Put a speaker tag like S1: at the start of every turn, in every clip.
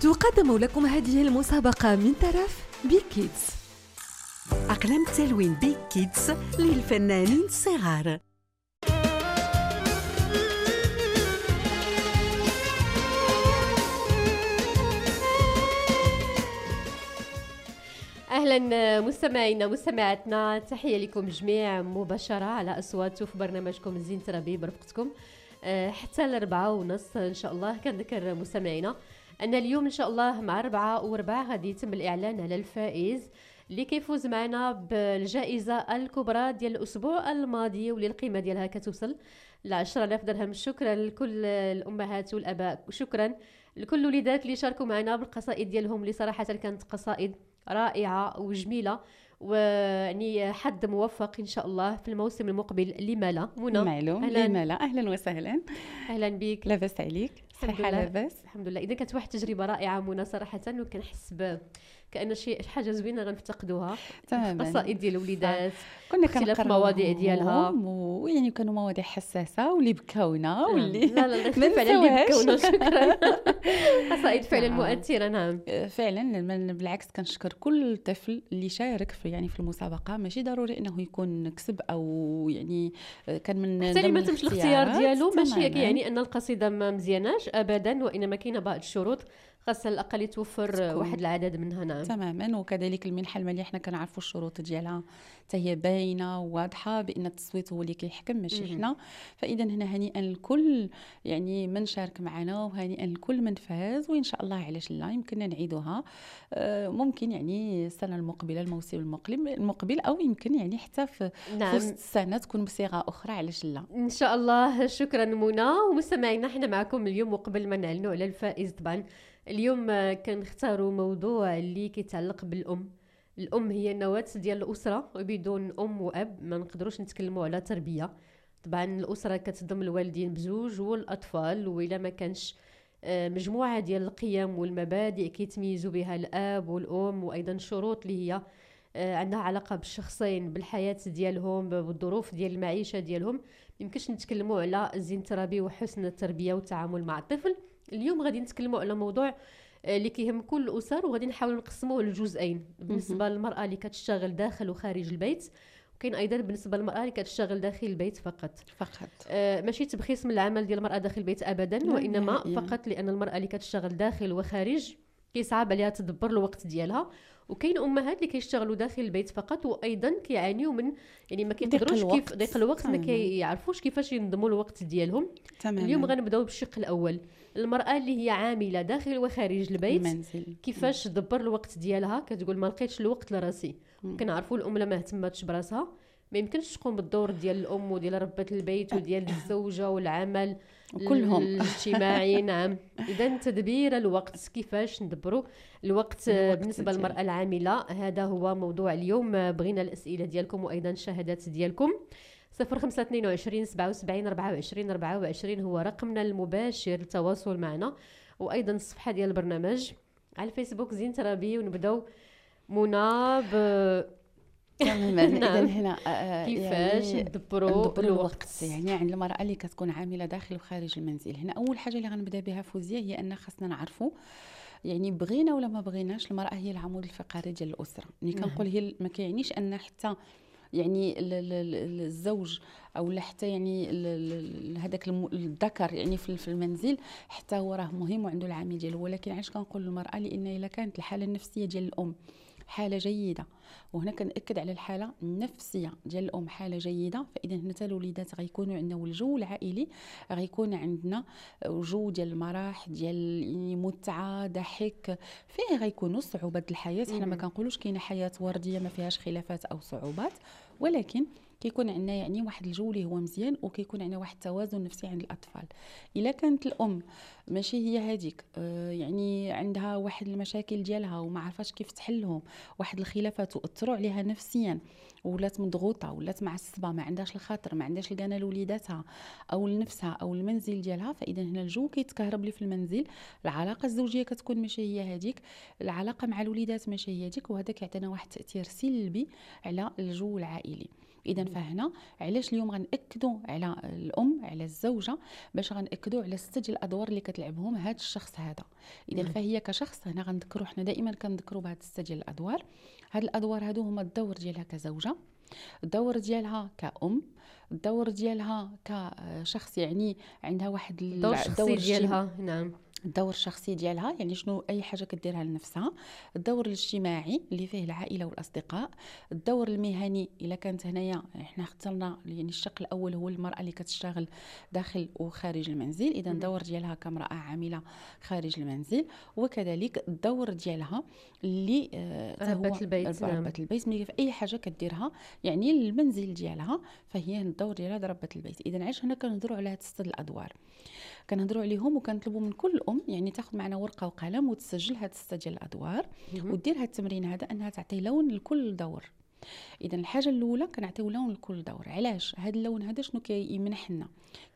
S1: تقدم لكم هذه المسابقة من طرف بيك كيدز.
S2: أقلام تلوين بيك كيدز للفنانين الصغار.
S3: اهلا مستمعينا مستمعاتنا، تحيه لكم جميع مباشره على اصواتكم في برنامجكم زين ترابي برفقتكم حتى الأربعة ونص ان شاء الله. كنذكر مستمعينا ان اليوم ان شاء الله مع 4 غادي يتم الاعلان على الفائز اللي كيفوز معنا بالجائزه الكبرى ديال الاسبوع الماضي، واللي القيمه ديالها كتوصل ل 10,000 درهم. شكرا لكل الامهات والاباء، وشكرا لكل الوليدات اللي شاركوا معنا بالقصائد ديالهم اللي صراحه كانت قصائد رائعة وجميلة، ويعني حد موفق إن شاء الله في الموسم المقبل. لما لا منى؟
S4: معلوم لما لا. أهلا وسهلا.
S3: أهلا بك.
S4: لاباس عليك؟ صحيحة لاباس
S3: الحمد لله. إذا كانت واحد تجربة رائعة منى صراحة، وكنحس كأن شي حاجة زوينة غنفتقدوها.
S4: تماما.
S3: قصائد ديال الوليدات،
S4: كنا
S3: اختلاف المواضيع ديالها،
S4: ويعني كانوا مواضيع حساسة واللي بكاونا واللي
S3: لا فعلا اللي بكاونا. شكرا. قصائد فعلا مؤثرة. نعم
S4: فعلا. بالعكس كنشكر كل طفل اللي شارك في في المسابقة. ماشي ضروري انه يكون كسب او يعني كان من
S3: حتى اللي ما تمش الاختيار ديالو، ماشي يعني ان القصيدة ما مزياناش ابدا، وانما كاينه بعض الشروط خاصة على الأقل توفر واحد العدد منها. نعم
S4: تماما. وكذلك المنحة المالية حنا كنعرفوا الشروط ديالها حتى هي باينة وواضحة بأن التصويت هو اللي كيحكم ماشي حنا. فإذا هنا هنيئا لكل يعني من شارك معنا، وهنيئا لكل من فاز، وإن شاء الله علاش لا يمكننا نعيدوها ممكن يعني السنة المقبلة، الموسم المقبل، أو يمكن يعني حتى في وسط السنة تكون بصيغة أخرى علاش لا
S3: إن شاء الله. شكرا منى. ومستمعينا حنا معكم اليوم، وقبل ما نعلنوا على الفائز طبعا اليوم كنختاروا موضوع اللي كيتعلق بالأم. الأم هي النواة ديال الأسرة، وبدون أم وأب ما نقدروش نتكلموا على تربية. طبعا الأسرة كتضم الوالدين بزوج والأطفال، وإلا ما كانش مجموعة ديال القيم والمبادئ كيتميزوا بها الأب والأم، وأيضا شروط اللي هي عندها علاقة بالشخصين بالحياة ديالهم بالظروف ديال المعيشة ديالهم، يمكنش نتكلموا على الزين التربوي وحسن التربية والتعامل مع الطفل. اليوم غادي نتكلموا على موضوع اللي كيهم كل الأسر، وغادي نحاول نقسموه لجزئين. بالنسبة للمرأة اللي كتشتغل داخل وخارج البيت، وكاين ايضا بالنسبه للمراه اللي كتشتغل داخل البيت فقط. ماشي تبخيس من العمل ديال المراه داخل البيت ابدا، وانما فقط لان المراه اللي كتشتغل داخل وخارج كيصعب عليها تدبر الوقت ديالها. وكاين امهات اللي كيشتغلوا داخل البيت فقط، وايضا كيعانيوا من يعني ما كيقدروش كيف ضيق الوقت، ما كيعرفوش كيفاش ينظموا الوقت ديالهم. اليوم غنبداو بالشق الاول، المراه اللي هي عامله داخل وخارج البيت المنزل. كيفاش تدبر الوقت ديالها. كتقول ما لقيتش الوقت لراسي. كنعرفوا الام لما اهتمتش براسها ما يمكنش تقوم بالدور ديال الام وديال ربة البيت وديال الزوجه والعمل
S4: كلهم
S3: الاجتماعي. نعم. اذا تدبير الوقت، كيفاش ندبروا الوقت بالنسبه للمراه العامله، هذا هو موضوع اليوم. بغينا الاسئله ديالكم وايضا الشهادات ديالكم. 0522 77 24 24 هو رقمنا المباشر للتواصل معنا، وايضا الصفحه ديال البرنامج على الفيسبوك زين ترابي. ونبداو منى
S4: تماما. اذا هنا
S3: كيفاش يعني ندبروا الوقت
S4: يعني عند المراه اللي كتكون عامله داخل وخارج المنزل. هنا اول حاجه اللي غنبدا بها فوزيه هي ان خاصنا نعرفوا يعني بغينا ولا ما بغيناش المراه هي العمود الفقري ديال الاسره. يعني كنقول هي ما كيعنيش ان حتى يعني الزوج او حتى يعني هذاك الذكر يعني في المنزل حتى هو راه مهم وعنده العامل ديالو. ولكن علاش كنقول للمراه؟ لان الا كانت الحاله النفسيه ديال الام حاله جيده، وهنا كنأكد على الحاله النفسيه ديال الام حاله جيده، فاذا هنا حتى الوليدات غيكونوا عندنا، والجو العائلي غيكون عندنا جو ديال المرح ديال يعني متعه ضحك فيه. غيكونوا صعوبات الحياه، حنا ما كنقولوش كاينه حياه ورديه ما فيهاش خلافات او صعوبات، ولكن كيكون عندنا يعني واحد الجو اللي هو مزيان، وكيكون عندنا واحد التوازن نفسي عند الاطفال. الا كانت الام ماشي هي هذيك يعني عندها واحد المشاكل ديالها وما عرفاش كيف تحلهم، واحد الخلافات واثروا عليها نفسيا، ولات مضغوطه، ولات معصبه، ما عندهاش الخاطر، ما عندهاش القنا لوليداتها او لنفسها او المنزل ديالها، فاذا هنا الجو كيتكهرب لي في المنزل، العلاقه الزوجيه كتكون ماشي هي هذيك، العلاقه مع الوليدات ماشي هي هذيك، وهذا كيعطينا واحد التاثير سلبي على الجو العائلي. اذا فهنا علاش اليوم غنأكدوا على الام على الزوجه باش غنأكدوا على 6 ديال الادوار اللي كتلعبهم هذا الشخص هذا. اذا فهي كشخص هنا غنذكروا حنا دائما كنذكروا بهاد 6 ديال الادوار. هاد الادوار هادو هما الدور ديالها كزوجه، الدور ديالها كأم، الدور ديالها كشخص يعني عندها واحد
S3: الدور الشخصي ديالها. نعم، الدور
S4: الشخصي ديالها يعني شنو اي حاجه كديرها لنفسها، الدور الاجتماعي اللي فيه العائله والاصدقاء، الدور المهني الا كانت هنايا احنا اخترنا يعني الشق الاول هو المراه اللي كتشتغل داخل وخارج المنزل، اذا الدور ديالها كامراه عامله خارج المنزل، وكذلك الدور ديالها اللي
S3: ربة البيت.
S4: ربة البيت ملي في اي حاجه كديرها يعني المنزل ديالها فهي الدور ديالها ربة البيت. اذا علاش هنا كنهضروا على هاد 6 الادوار كنهضروا عليهم وكنطلبوا من كل ام يعني تاخذ معنا ورقه وقلم وتسجل هاد 6 ديال الادوار ودير هاد التمرين هذا انها تعطي لون لكل دور. اذا الحاجه الاولى كنعطيو لون لكل دور. علاش هذا اللون هذا شنو كيمنحنا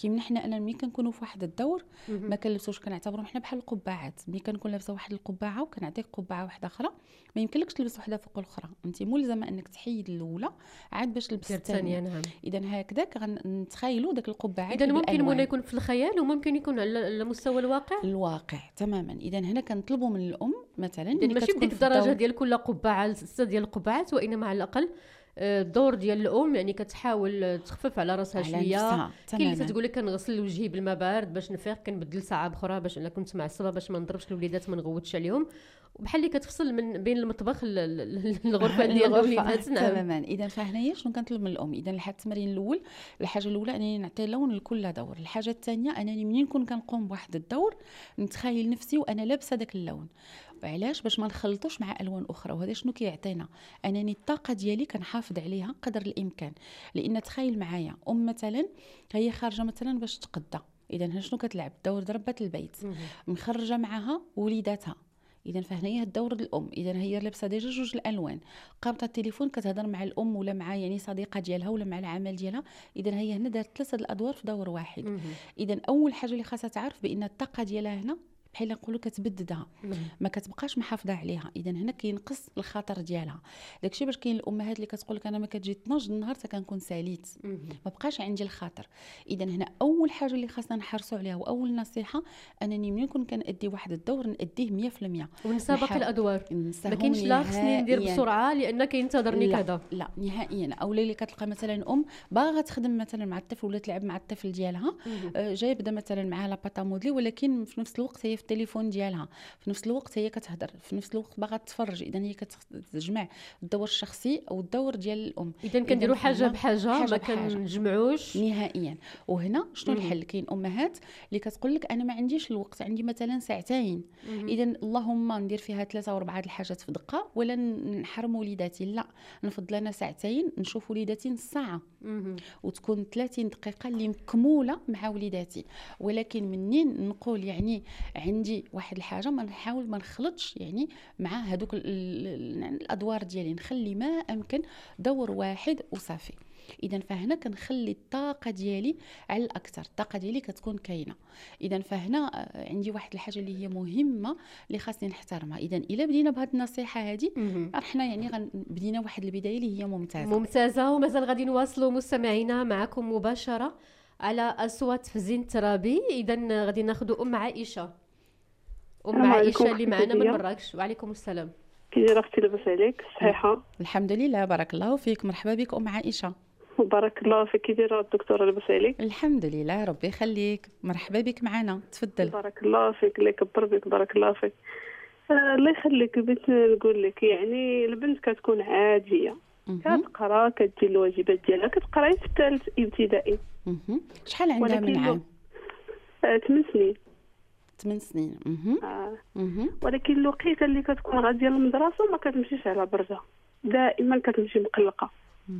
S4: انا ملي كنكونوا في واحد الدور ما كنلبسوش كنعتبروا حنا بحال القبعات. ملي كنكون لابسه واحد القبعه وكنعطيك قبعه واحده اخرى ما يمكنلكش تلبس واحده فوق الاخرى، انت ملزمه انك تحيد الاولى عاد باش تلبس الثانيه.
S3: نعم.
S4: اذا هكذاك غنتخيلوا داك القبعات.
S3: اذا ممكن منه يكون في الخيال وممكن يكون على مستوى
S4: الواقع تماما. اذا هنا كنطلبوا من الام مثلا
S3: يعني ماشي بديك الدرجه ديال كل قبعه 6 ديال القبعات، وانما على الاقل الدور ديال الام يعني كتحاول تخفف على راسها شويه. كاين اللي تقول لك كنغسل وجهي بالماء بارد باش نفيق، كنبدل ساعه اخرى باش انا كنت معصبه باش ما نضربش الوليدات ما نغوتش عليهم، وبحال اللي كتفصل من بين المطبخ الغرفه ديال الوليدات. نعم
S4: تماما. اذا فهنايا شنو كنطلب من الام؟ اذا لحد التمرين الاول الحاجه الاولى انني نعطي لون لكل دور. الحاجه الثانيه انني منين نكون كنقوم بواحد الدور نتخيل نفسي وانا لابسه داك اللون. علاش؟ باش ما نخلطوش مع الوان اخرى. وهذا شنو كيعطينا انني الطاقه ديالي كنحافظ عليها قدر الامكان. لان تخيل معايا ام مثلا هي خارجه مثلا باش تقضى، اذا شنو كتلعب؟ دور ربة البيت، مخرجه معها وليداتها. اذا فهنايا الدور الام، اذا هي لابسه ديجا 2 الالوان، قامت التليفون كتهضر مع الام ولا مع يعني صديقه ديالها ولا مع العمل ديالها. اذا هي هنا دارت 3 الادوار في دور واحد. اذا اول حاجه اللي خاصها تعرف بان الطاقه ديالها هنا بحال نقولوا كتبددها، ما كتبقاش محافظه عليها. اذا هنا كينقص الخطر ديالها. داكشي باش كاين الامهات اللي كتقول لك انا ما كتجي 12 النهار حتى كنكون ساليت، ما بقاش عندي الخاطر. اذا هنا اول حاجه اللي خاصنا نحرصوا عليها واول نصيحه انني ملي نكون كنادي واحد الدور ناديه 100%.
S3: ونسابق الادوار، ما كاينش لا خصني ندير بسرعه لان كينتظرني كذا.
S4: لا نهائيا. اولا اللي كتلقى مثلا ام باغا تخدم مثلا مع الطفل ولا تلعب مع الطفل ديالها، جاي بدا مثلا معها لاباطا مودلي، ولكن في نفس الوقت هي في التليفون ديالها، في نفس الوقت هي كتهضر، في نفس الوقت باغا تتفرج. اذا هي كتجمع الدور الشخصي او الدور ديال الام.
S3: اذا كنديروا حاجه بحاجه ما كنجمعوش
S4: نهائيا. وهنا شنو الحل؟ كاين امهات اللي كتقول لك انا ما عنديش الوقت، عندي مثلا 2 ساعتين، اذا اللهم ندير فيها 3 و 4 الحاجات في دقه ولا نحرم وليداتي. لا، نفضل انا 2 ساعتين نشوف وليداتي نص ساعه وتكون 30 دقيقه اللي مكموله مع وليداتي. ولكن منين نقول يعني عندي واحد الحاجه ما نحاول ما نخلطش يعني مع هذوك الادوار ديالي، نخلي ما امكن دور واحد وصافي. اذا فهنا كنخلي الطاقه ديالي على الاكثر، الطاقه ديالي كتكون كاينه. اذا فهنا عندي واحد الحاجه اللي هي مهمه اللي خاصني نحترمها. اذا الا بدينا بهذه النصيحه هذه احنا يعني بدينا واحد البدايه اللي هي ممتازه.
S3: ومازال غادي نواصلوا مستمعينا معكم مباشره على اصوات في زين الترابي. اذا غادي ناخذوا ام عائشه اللي معنا من مراكش. وعليكم السلام.
S5: كي دايره اختي؟ لاباس عليك؟ صحيحه؟
S4: الحمد لله، بارك الله فيك. مرحبا بك ام عائشه.
S5: بارك الله فيك. كي دايره الدكتوره؟ لاباس عليك؟
S4: الحمد لله، ربي يخليك. مرحبا بك معنا، تفضل.
S5: بارك الله فيك، الله يكبر بك. بارك الله فيك. الله يخليك. بغيت نقول لك يعني البنت كتكون عاديه، كتقرا، كدير الواجبات ديالها، كتقرا في الثالث ابتدائي.
S4: شحال عندها من عام؟
S5: 8 سنين.
S4: 8 سنين.
S5: ولكن الوقيته اللي كتكون غاديه للمدرسه ما كتمشيش على برده، دائما كتمشي مقلقه.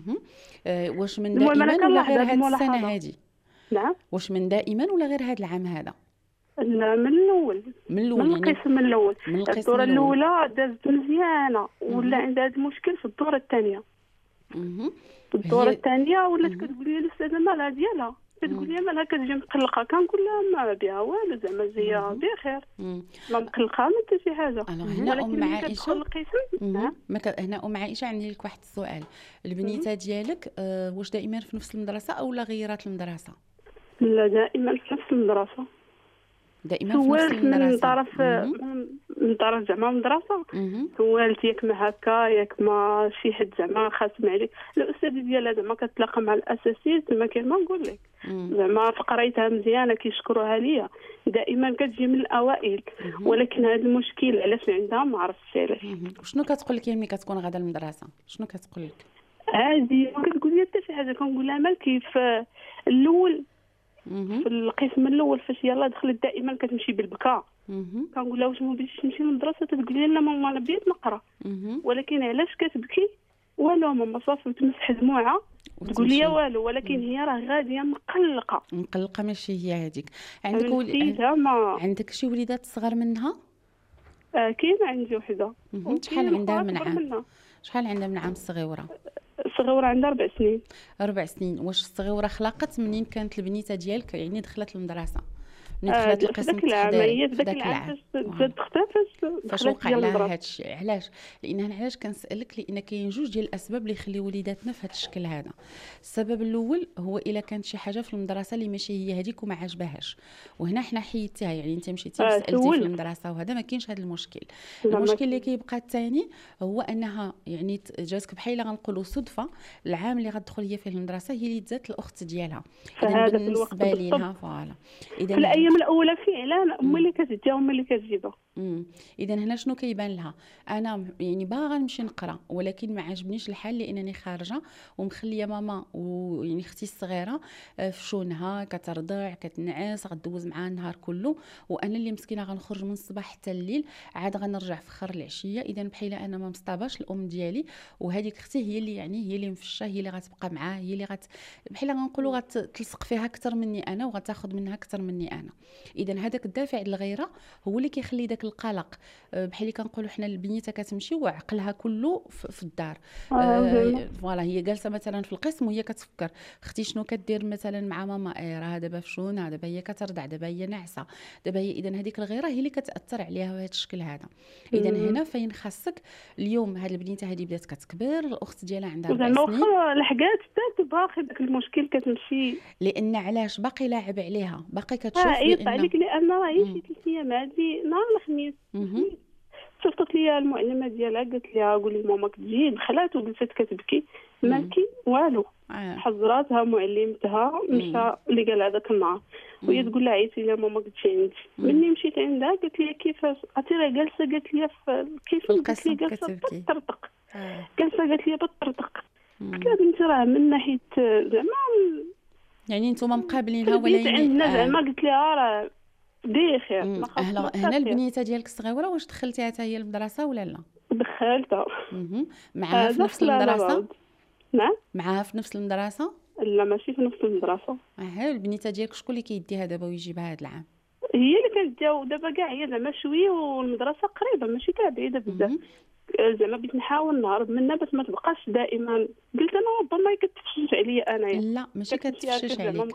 S4: واش من دائما ولا غير هذه السنه هذه؟
S5: نعم.
S4: واش من دائما ولا غير هذا العام هذا؟
S5: لا، من الاول من القسم الاول. الدوره الاولى دازت مزيانه، ولا عندها هذا المشكل في الدوره الثانيه. الدوره الثانيه ولات كتقول لي الاستاذه مالها ديالها كتقول لي مالها كتجي مقلقه، كنقول لها ما بها والو، زعما هي بخير، ما مقلقه ما حتى شي حاجه.
S4: هنا ام عائشه
S5: هنا
S4: ام عائشه عندي لك واحد السؤال. البنيته ديالك واش دائما في نفس المدرسه او لا غيرات المدرسه؟
S5: لا دائما في نفس المدرسه.
S4: دائما في نفس المدرسه
S5: من طرف زعما المدرسه. سولت ياك ما هكا، ياك ما شي حد زعما خاصم عليك. الاستاذ ديالها زعما كتلاقى مع الاساسيين كما كان ما نقول لك، زعما في قرايتها مزيانه كيشكروها ليا، دائما كتجي من الاوائل. ولكن هذا المشكل علاش عندها ما عرفتش علاش.
S4: شنو كتقول لك ملي كتكون غادا للمدرسه؟ شنو كتقول لك؟
S5: عادي، ما كتقول لي حتى شي حاجه. كنقول لها مال كيف الاول في القسم الاول فاش يلاه دخلت دائما كتمشي بالبكاء. كنقول لها واش ما بغيتيش تمشي للمدرسه؟ تقول لي لا ماما انا بغيت نقرا. ولكن علاش كتبكي؟ والو ماما صافي، تمسح دموعها تقول لي والو، ولكن هي راه غاديه مقلقه
S4: ماشي هي هذيك. عندك شي وليدات صغار منها؟
S5: كاينه عندي وحده.
S4: شحال عندها من عام؟ شحال عندها من عام الصغيوره؟
S5: الصغيوره عندها 4 سنين.
S4: 4 سنين. واش الصغيوره خلقت منين كانت البنيته ديالك يعني دخلت المدرسه؟ دخلت القسم التحضيري
S5: في داك العام
S4: فاش وقع لها هذا الشيء؟ علاش؟ لان انا علاش كنسالك، لان كاين جوج ديال الاسباب اللي يخليو وليداتنا في هذا الشكل هذا. السبب الاول هو الا كانت شي حاجه في المدرسه اللي ماشي هي هذيك وما عجبهاش، وهنا حنا حيدتيها، يعني انت مشيتي سالتي في المدرسه وهذا ما كاينش هذا المشكل. المشكل اللي كيبقى الثاني هو انها يعني جاتك بحال غنقولوا صدفه، العام اللي غتدخل هي فيه المدرسه هي اللي دات الاخت ديالها.
S5: اذا بالنسبه
S4: ليها فوالا،
S5: اذا الايام الاولى فعلا امي اللي كتديها امي اللي كتجيبها.
S4: اذا هنا شنو كيبان لها؟ انا يعني باغا نمشي نقرا ولكن ما عجبنيش الحال لانني خارجه ومخليه ماما ويعني اختي الصغيره في شونها كترضع كتنعس، غدوز معاها النهار كله، وانا اللي مسكينه غنخرج من الصباح حتى الليل، عاد غنرجع في خر العشيه. اذا بحال انا ما مصطاباش الام ديالي، وهذيك اختي هي اللي يعني هي اللي مفشه، هي اللي غتبقى معاه، هي اللي بحال غنقولوا غتلصق فيها اكثر مني انا وغتاخذ منها اكثر مني انا. اذا هذاك الدافع الغيره هو اللي كيخلي داك القلق، بحال اللي كنقولوا حنا البنيته كتمشي وعقلها كله في الدار. فوالا هي جالسه مثلا في القسم وهي كتفكر اختي شنو كدير مثلا مع ماما، راه دابا في شونه، دابا هي كترضع، دابا هي ناعسه، دابا هي. اذا هذيك الغيره هي اللي كتاثر عليها بهذا الشكل هذا. اذا هنا فين خاصك اليوم هذه البنيته هذه بدات كتكبر، الاخت ديالها عندها 4 سنين،
S5: واخا لحقات حتى باقي داك المشكل كتمشي،
S4: لان علاش باقي لاعب عليها، باقي كتشوف
S5: بان عليك، لان راهي شي 3 ايام هذه نهار الخميس صيفطت لي المعلمه ديالها قالت لها قولي لماماك تجي، دخلات وجلست كتبكي مالكي والو. حضراتها معلمتها مشى اللي قال هذاك النهار، وهي تقول لها عيطي لي ماماك تجي عندي. ملي مشيت عندها قالت لي كيفاش عرفتي راه جالسه، قالت لي كيفاش، قالت لي جالسه بطرطق، جالسه قالت لي بطرطق. قلت لها بنتي راه من ناحيه زعما
S4: يعني نتوما مقابلينها ولا
S5: عندنا زعما، قلت لها راه بخير.
S4: هنا البنيته ديالك الصغيره واش دخلتيها حتى هي المدرسه ولا لا؟
S5: دخلتها
S4: معاها في نفس المدرسه؟
S5: نعم
S4: معاها في نفس المدرسه؟
S5: لا ماشي في نفس المدرسه.
S4: البنيته ديالك شكون اللي كيديها دابا ويجيبها هذا العام؟
S5: هي اللي كتديها، ودابا كاع هي زعما شويه والمدرسه قريبه ماشي كاع بعيده بزاف. زعما بغيت نحاول نهرب منها باش ما تبقاش دائما. قلت انا ربما كتفشش عليا انايا.
S4: لا ماشي كتفشش عليك،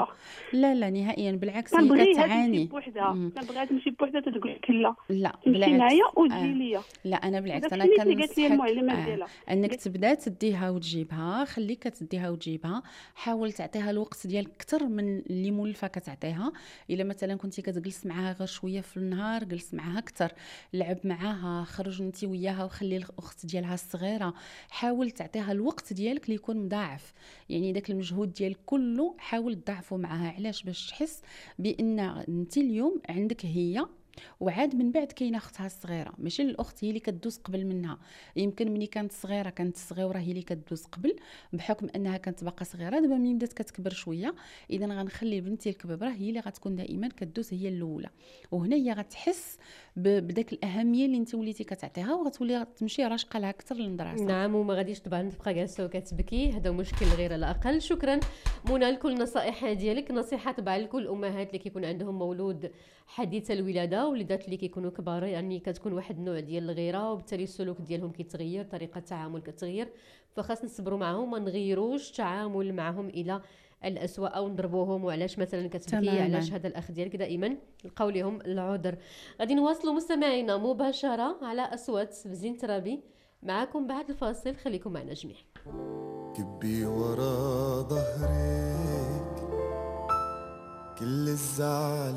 S4: لا نهائيا، بالعكس
S5: هي كتعاني. كنبغيها تمشي بوحدها تقول لك لا
S4: بالعكس
S5: معايا وتجي ليا.
S4: لا انا بالعكس انا
S5: كننصحك
S4: انك تبدا تديها وتجيبها، خليك تديها وتجيبها، حاول تعطيها الوقت ديالك اكثر من اللي مولفه كتعطيها. الا مثلا كنتي كتجلس معاها غير شويه في النهار، جلس معاها اكثر، لعب معاها، خرج انت وياها وخلي الاخت ديالها الصغيره، حاول تعطيها الوقت ديالك اللي يكون مضاعف، يعني داك المجهود ديالك كله حاول تضاعفه معها. علاش؟ باش تحس بان انت اليوم عندك هي، وعاد من بعد كاينه اختها الصغيره، ماشي الاخت هي اللي كدوز قبل منها. يمكن ملي كانت صغيره كانت الصغيره هي اللي كدوز قبل بحكم انها كانت باقا صغيره. دابا ملي بدات كتكبر شويه، اذا غنخلي بنتي الكبيره هي اللي غتكون دائما كدوز، هي الاولى، وهنا هي غتحس بداك الاهميه اللي انت وليتي كتعطيها، وغتولي تمشي راشقه لها اكثر للمدرسه.
S3: نعم، وما غاديش طبعا تبقى جالسه وكتبكي، هذا مشكل غير لا اقل. شكرا منى لكل النصائح ديالك. نصيحه طبعا لكل الامهات اللي كيكون عندهم مولود حديث الولاده، وليدات اللي كيكونوا كبار، يعني كتكون واحد النوع ديال الغيره، وبالتالي السلوك ديالهم كيتغير، طريقه التعامل كتغير، فخاص نصبروا معهم، ما نغيروش التعامل معهم الى الأسوأ أو نضربوهم وعلاش مثلا كتبكي، علاش هذا الأخ ديالك، دائما نلقاو لهم العذر. غادي نواصلوا مستمعينا مباشرة على أصوات بزين ترابي معاكم بعد الفاصل، خليكم معنا جميع.
S6: كبي ورا ظهرك كل الزعل،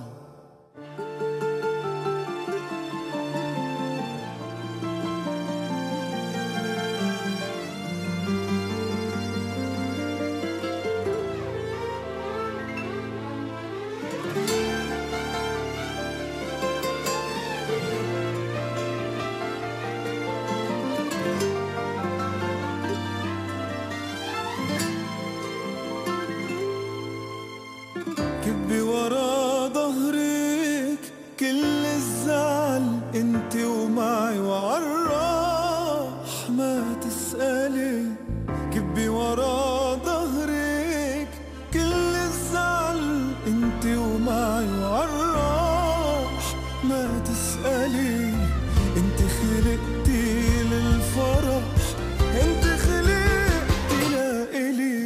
S6: كبي ورا ظهرك كل الزعل، انت ومعي وعالراح ما تسألي. كبي ورا ظهرك كل الزعل، انت ومعي وعالراح ما تسألي. انت خلقتي للفرح، انت خلقتي لإلي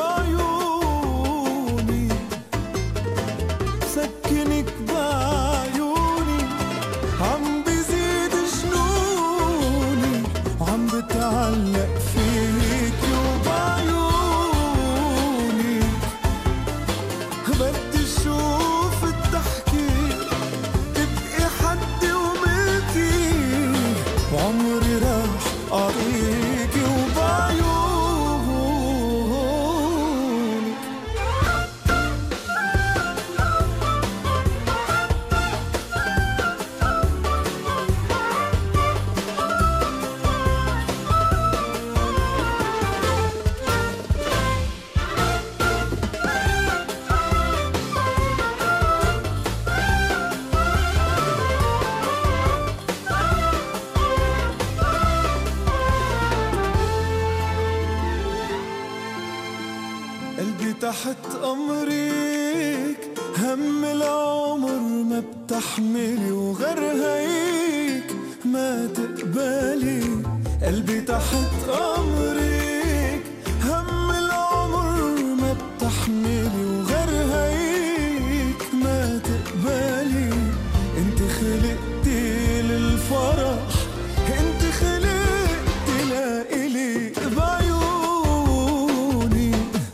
S6: بعيوني، سكنك بعيوني، عم بزيد جنوني وعم بتعلق فيك وبعيوني. بدي اشوف الضحكة تبقي حدي وملكي، وعمري راح اعطيك وبعيوني. قلبي تحت أمرك، هم العمر ما بتحملي وغير هيك ما تقبلي. قلبي تحت أمرك، هم العمر ما بتحملي وغير هيك ما تقبلي. انت خلقتي للفرح، انت خلقتي لإلي بعيوني،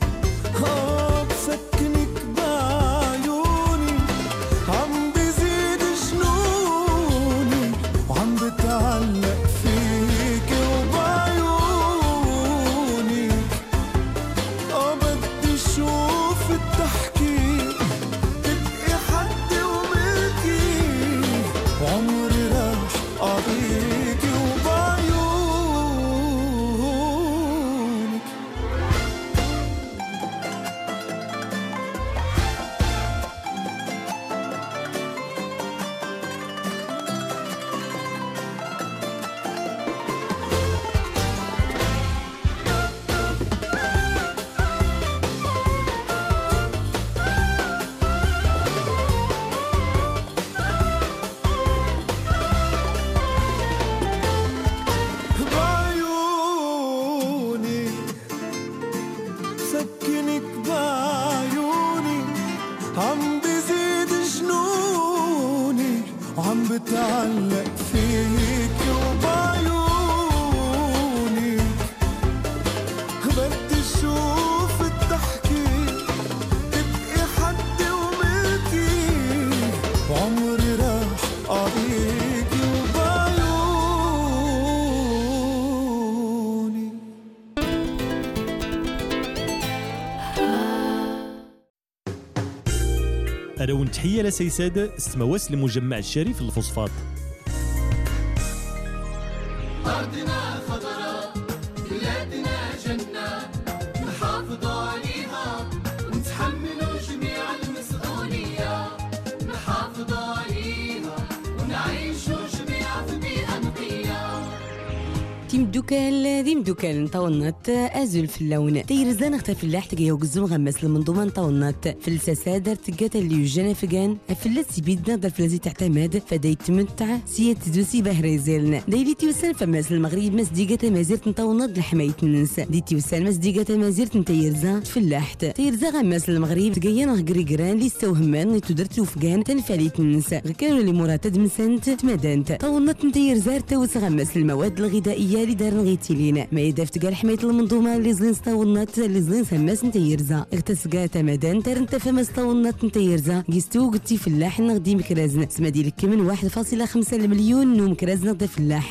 S6: بسكنك بعيوني، عم بزيد جنوني وعم بتعلق فيك وبعيوني. بدي اشوف الضحكة تبقي حدي وملكي، وعمري راح اعطيك وبعيونك. بعيوني سكنك بعيوني، عم بزيد جنوني وعم بتعلق فيك وبعيوني. بدي اشوف الضحكة تبقي حدي وملكي، وعمري راح اعطيك وبعيوني.
S7: أراون تحية لسيساد استمواس لمجمع الشريف للفوسفات.
S8: أرضنا خضراء، بلادنا جنة، نحافظوا عليها ونتحملوا جميع المسؤولية. نحافظوا عليها ونعيشوا جميعا في بيئة نقية.
S9: دي مدوكال نطونات ازول في اللون تيرزان اختار في اللاح تقيا وقزم غمس المنظومه نطونات في الساسه تقات اللي يجانا فقان في اللات بيدنا در فلازي تعتمد فدا يتمتع سيات دوسي بهريزلنا دايلي تيوسان فماس المغرب مسديقه مازيرت نطونات لحمايه الناس دي تيوسان مسديقه مازيرت نتيرزا في اللاحت تيرزا غمس المغرب تقيا غريقران لي استوهمان اللي تدرت وفقان تنفاليت الناس كانوا اللي مراتد مسنت تمدانت طونت نتيرزا توس غمس المواد الغذائيه اللي دار نغيتيلين ما يدافت قال حمايه المنظومه اللي زلين طونت اللي زلين سماس نتيرزا اغتسقا تمدان ترنت فماس طونت نتيرزا قيستو قلتي في اللاح نغدي مكرازن سما ديال كمن 1.5 مليون نوم كرازن نغدي في اللاح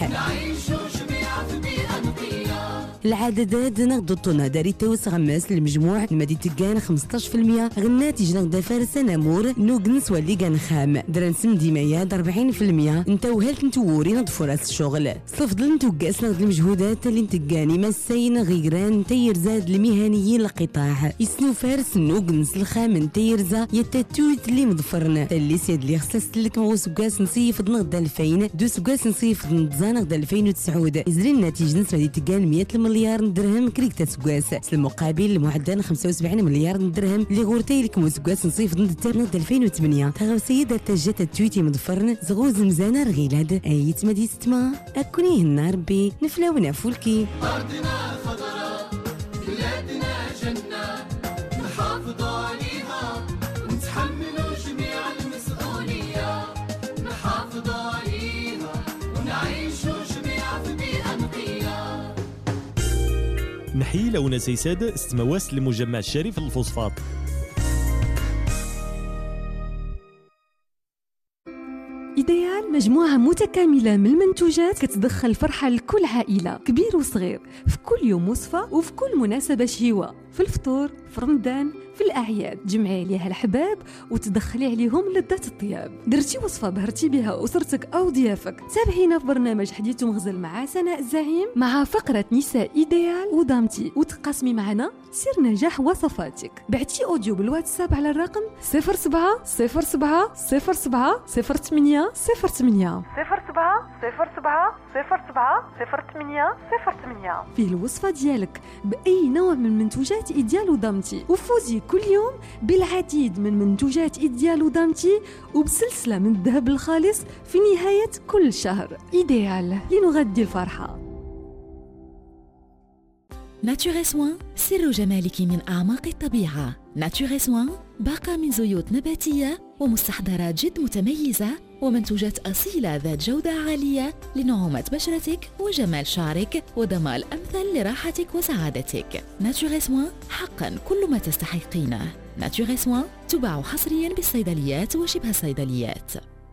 S9: العددات نغدو الطنا داري توس غماس المجموع المدي تقان 15% غنات يجي نغدا فارس نامور نوغنس ولي كان خام درنسم ديمايا 40% انت وهلت نتوري نضفو راس الشغل صفضل نتوقاس نغد المجهودات اللي نتقاني مساين غيران تيرزاد المهنيين القطاع يسنو فارس نوغنس الخام تيرزا يتاتوت اللي مضفرنا اللي سيد اللي خصاص لك موسوقاس نصيف نغدا 2000 دو سوقاس نصيف نتزان نغدا 2009 يزري النتيجه نسمع تقان 100 مليار درهم كريك تسقاس المقابل المعدل 75 مليار درهم اللي غورتي لك مسقاس نصيف ضد 2008 تغاو سيدة تجات التويتي مضفرن زغوز مزانة رغيلاد ايت مدي ستما اكونيه النار بي نفلاونا فولكي
S8: أرضنا خضراء بلادنا جنة نحافظوا عليها ونتحملوا جميع المسؤولية نحافظوا عليها ونعيشوا جميعا في بيئة نقية
S7: نحيي لونا سيساد استمواس لمجمع الشريف الفوسفات.
S1: إيديال مجموعة متكاملة من المنتوجات كتدخل فرحة لكل عائلة كبير وصغير في كل يوم وصفة وفي كل مناسبة شهوة في الفطور في رمضان في الأعياد جمعي عليها الحباب وتدخلي عليهم لذة الطياب درتي وصفة بهرتي بها أسرتك أو ضيافك تابعينا في برنامج حديث مغزل مع سناء الزعيم مع فقرة نساء إيديال ودامتي وتقاسمي معنا سر نجاح وصفاتك بعتي أوديو بالواتساب على الرقم 07 07 07 08 08 فيه الوصفة ديالك بأي نوع من منتوجات إيديال ودامتي وفوزي كل يوم بالعديد من منتوجات إيديال ودامتي وبسلسلة من الذهب الخالص في نهاية كل شهر. إيديال لنغذي الفرحة.
S10: ناتوري سوان سر جمالك من أعماق الطبيعة. ناتوري سوان باقة من زيوت نباتية ومستحضرات جد متميزة ومنتوجات أصيلة ذات جودة عالية لنعومة بشرتك وجمال شعرك وضمان أمثل لراحتك وسعادتك. ناتوري سوان حقا كل ما تستحقينه. ناتوري سوان تباع حصريا بالصيدليات وشبه الصيدليات.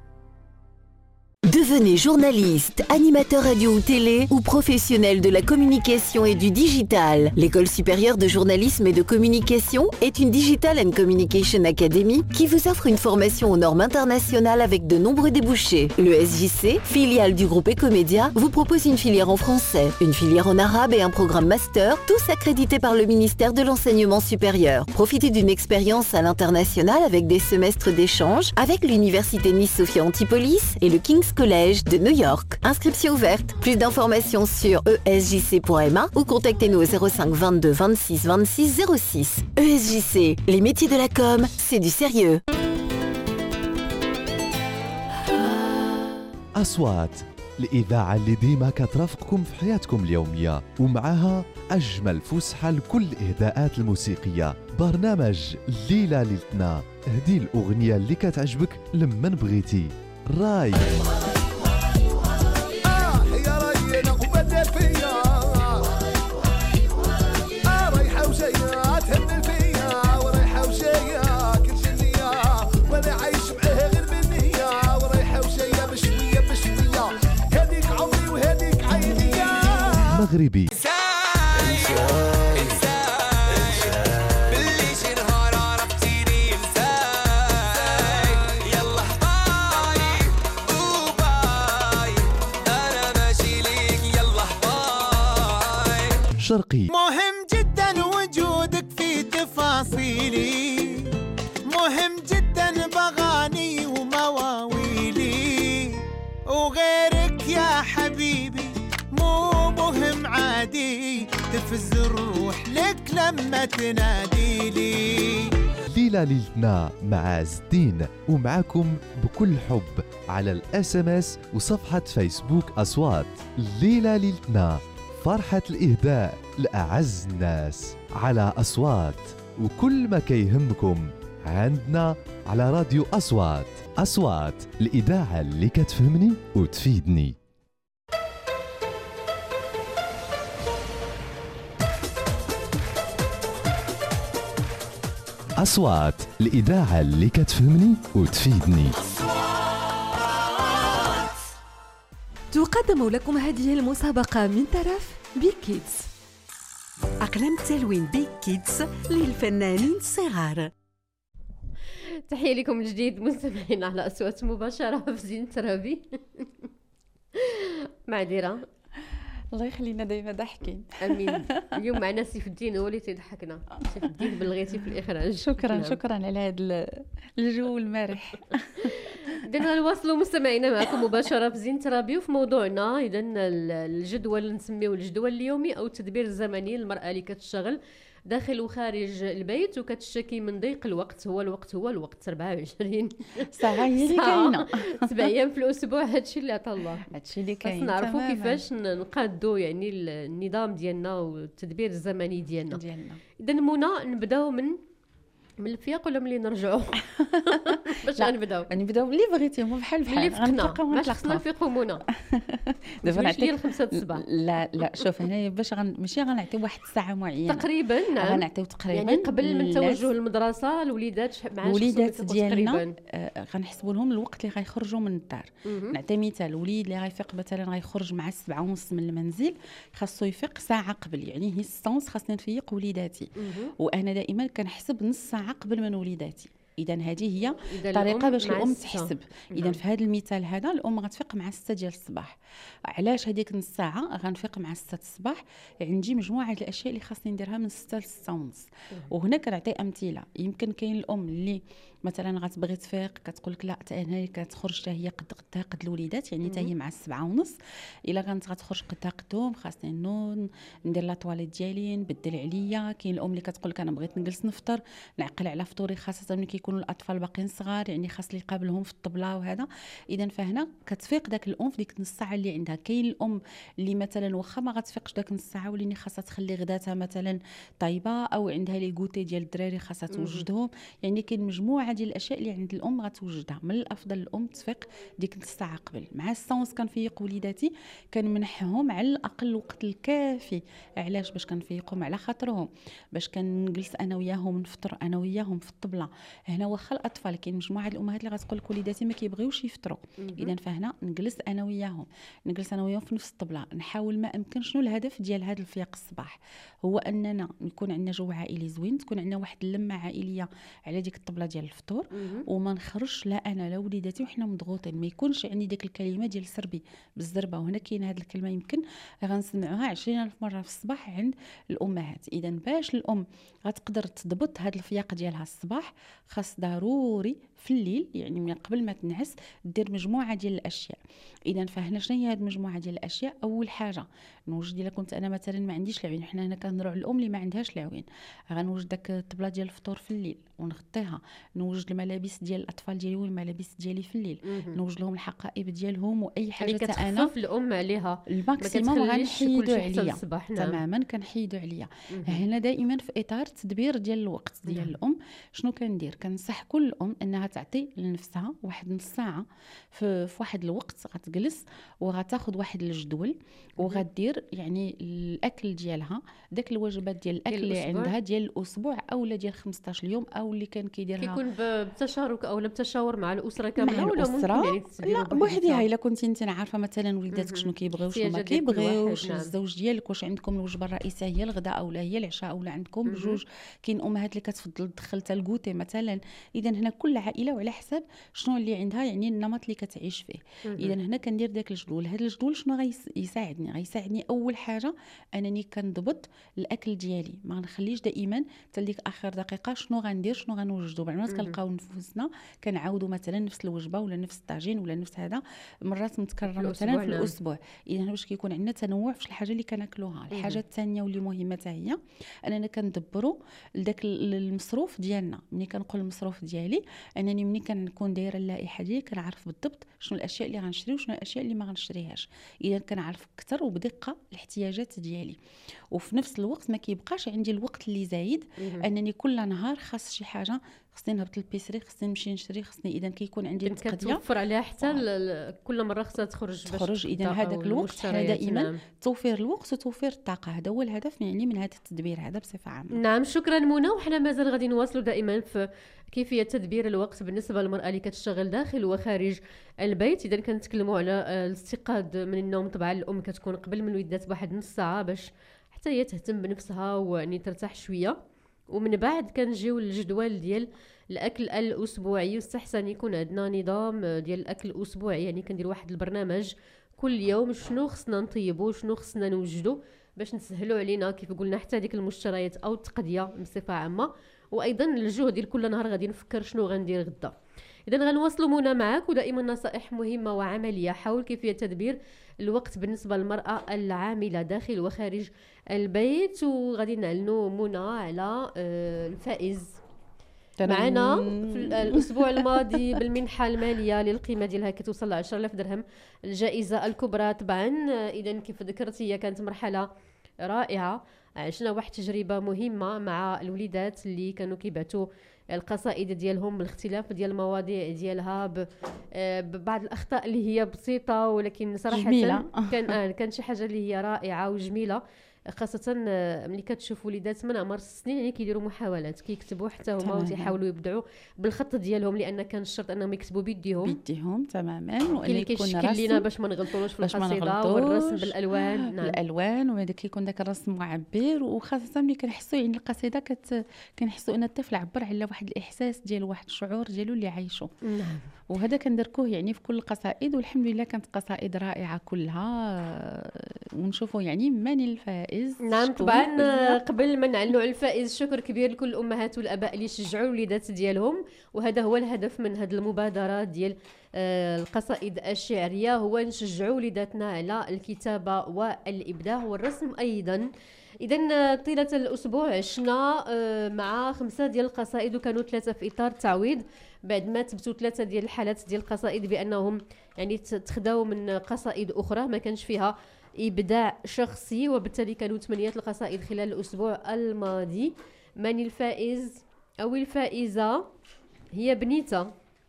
S11: Devenez journaliste, animateur radio ou télé ou professionnel de la communication et du digital. L'École supérieure de journalisme et de communication est une Digital and Communication Academy qui vous offre une formation aux normes internationales avec de nombreux débouchés. Le SJC, filiale du groupe Ecomédia, vous propose une filière en français, une filière en arabe et un programme master, tous accrédités par le ministère de l'Enseignement supérieur. Profitez d'une expérience à l'international avec des semestres d'échange avec l'Université Nice-Sophia Antipolis et le King's Collège de New York. Inscription ouverte. Plus d'informations sur esjc.ma ou contactez-nous au 05 22 26 26 06. ESJC, les métiers de la com, c'est du sérieux.
S12: أصوات الإذاعة اللي ديما كترافقكم في حياتكم اليومية ومعها أجمل فسحة لكل الإهداءات الموسيقية. برنامج ليلة ليلتنا، هدي الأغنية اللي كتعجبك لمن بغيتي. راي
S6: يا راي نقبل فيا رايحة وجاية تهمل فيا ورايحة وجاية كل شنية وانا عايش معاها غير بالنية ورايحة وجاية بشوية بشوية هذيك عمري وهذيك عيني
S12: مغربي شرقي.
S6: مهم جدا وجودك في تفاصيلي، مهم جدا بغاني ومواويلي، وغيرك يا حبيبي مو
S13: ومهم عادي تفز الروح لك لما تنادي لي.
S12: ليلة ليلتنا مع عز الدين ومعاكم بكل حب على الSMS وصفحة فيسبوك أصوات. ليلة ليلتنا فرحة الإهداء لأعز الناس على أصوات، وكل ما كيهمكم عندنا على راديو أصوات. أصوات، الإذاعة اللي كتفهمني وتفيدني. أصوات، الإذاعة اللي كتفهمني وتفيدني.
S1: تقدم لكم هذه المسابقة من طرف بيك كيدز.
S2: أقلام تلوين بيك كيدز للفنانين الصغار.
S3: تحية لكم من جديد مستمعين على أصوات مباشرة في زينة ربي. معذرة،
S4: الله يخلينا دايما ضحكين.
S3: امين. اليوم معنا سيف الدين هو اللي تيضحكنا. سيف الدين بلغيتي في الاخراج.
S4: شكرا
S3: نعم.
S4: شكرا على هذا الجو المرح.
S3: اذا نواصلوا مستمعينا معكم مباشره في زينة ربي وفي موضوعنا. اذا الجدول اللي نسميوه الجدول اليومي او التدبير الزمني للمراه اللي كتشتغل داخل وخارج البيت وكتشتكي من ضيق الوقت. هو الوقت 24
S4: ساعه هي اللي كاينه
S3: 7 ايام في الاسبوع. هادشي اللي عطا الله،
S4: هادشي اللي
S3: بس
S4: كاين.
S3: نعرفوا كيفاش نقادوا يعني النظام ديالنا والتدبير الزمني ديالنا. اذا منى، نبداو من الفياق ولا ملي نرجعوا؟ باش غنبداو
S4: اللي بغيتي، هما بحال
S3: غنتلاقاو باش خصنا نفيقوا منى.
S4: دابا
S3: نعطيك 5 الصباح.
S4: لا شوف هنا باش ماشي غنعطيو واحد الساعه معينه
S3: تقريبا. نعم،
S4: غنعطيو تقريبا
S3: يعني قبل من التوجه للمدرسه الوليدات مع
S4: الوليدات ديالنا غنحسبوا لهم الوقت اللي غيخرجوا من الدار. نعطي مثال، الوليد اللي غيفيق مثلا غيخرج مع 7:30 من المنزل، خاصو يفيق ساعه قبل. يعني هي 6:30 خاصني نفيق وليداتي، وانا دائما كنحسب نص ساعه قبل من وليداتي. اذا هذه هي طريقه باش الام تحسب. اذا في هذا المثال هذا الام غتفيق مع 6 ديال الصباح. علاش هذيك نص ساعه غنفيق مع 6 الصباح؟ عندي مجموعه الاشياء اللي خاصني نديرها من 6 ل 6:30. وهنا كنعطي امثله. يمكن كاين الام اللي مثلا غتبغي تفيق كتقول لك لا انا كتخرج حتى هي قدها قد الوليدات، يعني حتى هي مع 7:30. الا كانت غتخرج قدها قدهم خاصني نوض ندير لا طواليت ديالي نبدل عليا. كاين الام اللي كتقول لك انا بغيت نجلس نفطر، نعقل على فطوري، خاصه ملي كيكونوا الاطفال باقيين صغار، يعني خاص لي يقابلهم في الطبله وهذا. اذا فهنا كتفيق داك الام في ديك نص ساعه اللي عندها. كاين الام اللي مثلا واخا ما غتفيقش داك نص ساعه ولكن خاصها تخلي غداتها مثلا طيبه، او عندها لي غوتي ديال الدراري خاصها توجدهم. يعني كاين مجموعه ديال الاشياء اللي عند الام غتوجدها. من الافضل الام تفيق ديك نص ساعه قبل. مع 6:30 كنفيق وليداتي كنمنحهم على الاقل الوقت الكافي. علاش؟ باش كنفيقهم على خاطرهم، باش كنجلس انا وياهم نفطر انا وياهم في الطبله. هنا واخا الاطفال كاين مجموعه الامهات اللي غتقول لك وليداتي ما كيبغيوش يفطروا. اذا فهنا نجلس انا وياهم في نفس الطبله. نحاول ما امكن. شنو الهدف ديال هذا الفياق الصباح؟ هو اننا يكون عندنا جو عائلي زوين، تكون عندنا واحد اللمه عائليه على ديك الطبله ديال الفطور، وما نخرجش لا انا لا وليداتي وحنا مضغوطين. ما يكونش عندي ديك الكلمه ديال سربي بالزربه. وهنا كاين هذه الكلمه يمكن غنسمعوها 20,000 مره في الصباح عند الامهات. اذا باش الام غتقدر تضبط هذا الفياق ديالها الصباح، خاص ضروري في الليل يعني من قبل ما تنعس دير مجموعه ديال الاشياء. اذا فهنا شنو هي هذه المجموعه ديال الاشياء؟ اول حاجه نوجد. الا كنت انا مثلا ما عنديش العوين، حنا هنا كنروح الام اللي ما عندهاش العوين، غنوجد داك الطبله ديال الفطور في الليل ونغطيها. نوجد الملابس ديال الاطفال ديالي والملابس ديالي في الليل. نوجد لهم الحقائب ديالهم واي حاجه
S3: يعني
S4: تاع انا
S3: كتخفف الام عليها
S4: الماكسيموم غنحيدو عليا
S3: نعم.
S4: تماما كنحيدو عليا. هنا دائما في اطار التدبير ديال الوقت ديال الام شنو كندير؟ كنصح كل ام انها تعطي لنفسها واحد نص ساعه في واحد الوقت غتجلس وغتاخذ واحد الجدول وغدير يعني الاكل ديالها، داك الوجبات ديال الاكل اللي عندها ديال الاسبوع اولا ديال 15 يوم او اللي كان كيديرها
S3: كيكون بتشارك او بتشاور مع الاسره كامله ولا ممكن يعني
S4: لا بوحديها. الا كنتي انت عارفه مثلا وليداتك شنو كيبغيو شنو ما كيبغيوش، الزوج ديالك واش عندكم الوجبه الرئيسيه هي الغداء او لا هي العشاء او لا عندكم بجوج. كاين امهات اللي كتفضل تدخل حتى الكوتي مثلا، اذا هنا كل عائله وعلى حسب شنو اللي عندها يعني النمط اللي كتعيش فيه. اذا هنا كندير داك الجدول. هذا الجدول شنو غيساعدني اول حاجه انني كنضبط الاكل ديالي، ما نخليش دائما حتى ديك اخر دقيقه شنو غندير شنو غنوجدوا. بعد ما كنلقاو نفوسنا كنعاودوا مثلا نفس الوجبه ولا نفس الطاجين ولا نفس هذا مرات متكرره مثلا في الاسبوع. اذا باش كيكون عندنا تنوع في الحاجه اللي كناكلوها. الحاجه الثانيه واللي مهمه حتى هي اننا كندبروا لذاك المصروف ديالنا. ملي كنقول المصروف ديالي انني ملي كنكون دايره اللائحه ديالي كنعرف بالضبط شنو الاشياء اللي غنشري وشنو الاشياء اللي ما غنشريهاش. اذا كنعرف اكثر وبدقه الاحتياجات ديالي، وفي نفس الوقت ما كيبقاش عندي الوقت اللي زايد انني كل نهار خاص شي حاجه، خصني نهبط للبيسري، خصني نمشي نشري، خصني. اذا كيكون عندي التقديه
S3: كتوفر عليها حتى كل مره خصها تخرج.
S4: اذا هذاك الوقت حنا دائما توفير الوقت وتوفير الطاقه، هذا هو الهدف يعني من هذا التدبير هذا بصفه عامه.
S3: نعم، شكرا منى. وحنا مازال غادي نواصلوا دائما في كيفيه تدبير الوقت بالنسبه للمراه اللي كتشتغل داخل وخارج البيت. اذا كنتكلموا على الاستيقاظ من النوم، طبعا الام كتكون قبل من الوليدات بواحد نص ساعه باش حتى هي تهتم بنفسها واني ترتاح شويه. ومن بعد كنجيو للجدول ديال الاكل الاسبوعي. يستحسن يكون عندنا نظام ديال الاكل الاسبوعي، يعني كندير واحد البرنامج كل يوم شنو خصنا نطيبوا شنو خصنا نوجدوا باش نسهلوا علينا كيف قلنا حتى ديك المشتريات او التقضيه بصفه عامه. وايضا الجهد ديال كل نهار غادي نفكر شنو غندير غدا. اذا غنواصلوا منى معك، ودائما نصائح مهمه وعمليه حول كيفيه تدبير الوقت بالنسبه للمراه العامله داخل وخارج البيت. وغادي نعلنوا منى على الفائز معنا في الاسبوع الماضي بالمنحه الماليه للقيمه ديالها كتوصل ل 10,000 درهم، الجائزه الكبرى. طبعا اذا كيف ذكرت هي كانت مرحله رائعه، عشنا واحد تجربه مهمه مع الوليدات اللي كانوا كيبعثوا القصائد ديالهم بالاختلاف ديال المواضيع ديالها ببعض الاخطاء اللي هي بسيطه ولكن صراحه جميلة. كان شي حاجه اللي هي رائعه وجميله، خاصه ملي كتشوف وليدات من عمر 6 سنين يعني كيديروا محاولات كيكتبوا حتى هما وتيحاولوا يبدعوا بالخط ديالهم، لان كان الشرط انهم يكتبوا بيديهم
S4: تماما.
S3: وان يكون لينا باش ما نغلطوش في القصيده والرسم بالالوان.
S4: نعم. الالوان وهذا كيكون داك الرسم معبر، وخاصه ملي كنحسوا يعني القصيده كنحسوا ان الطفل عبر على واحد الاحساس ديال واحد الشعور ديالو اللي عايشه.
S3: نعم.
S4: وهذا كندركوه يعني في كل القصائد، والحمد لله كانت قصائد رائعه كلها. ونشوفوا يعني من الفائز.
S3: نعم طبعا قبل ما نعلنوا على الفائز شكر كبير لكل الامهات والاباء اللي شجعوا الوليدات ديالهم، وهذا هو الهدف من هذه المبادره ديال القصائد الشعريه، هو نشجعوا وليداتنا على الكتابه والابداع والرسم ايضا. اذا طيله الاسبوع عشنا مع 5 ديال القصائد، وكانوا 3 في اطار التعويض بعد ما ثبتوا 3 ديال الحالات ديال القصائد بانهم يعني تخداو من قصائد اخرى ما كانش فيها ابداع شخصي، وبالتالي كانوا 8 القصائد خلال الاسبوع الماضي. من الفائز او الفائزه هي بنيته.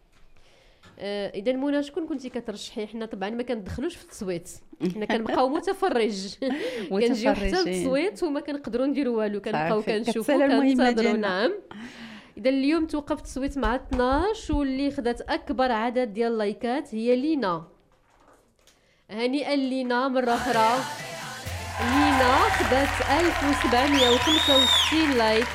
S3: اذا منى شكون كنتي كترشحي؟ حنا طبعا ما كندخلوش في التصويت، حنا كنبقاو متفرج كنجيو حتى التصويت وما كنقدروا نديروا والو، كنبقاو كنشوفوا كنتظروا. نعم. اذا اليوم توقف التصويت مع 12 واللي خدات اكبر عدد ديال اللايكات هي لينا. هنيئا لينا مره اخرى. لينا خدات 1765 لايك،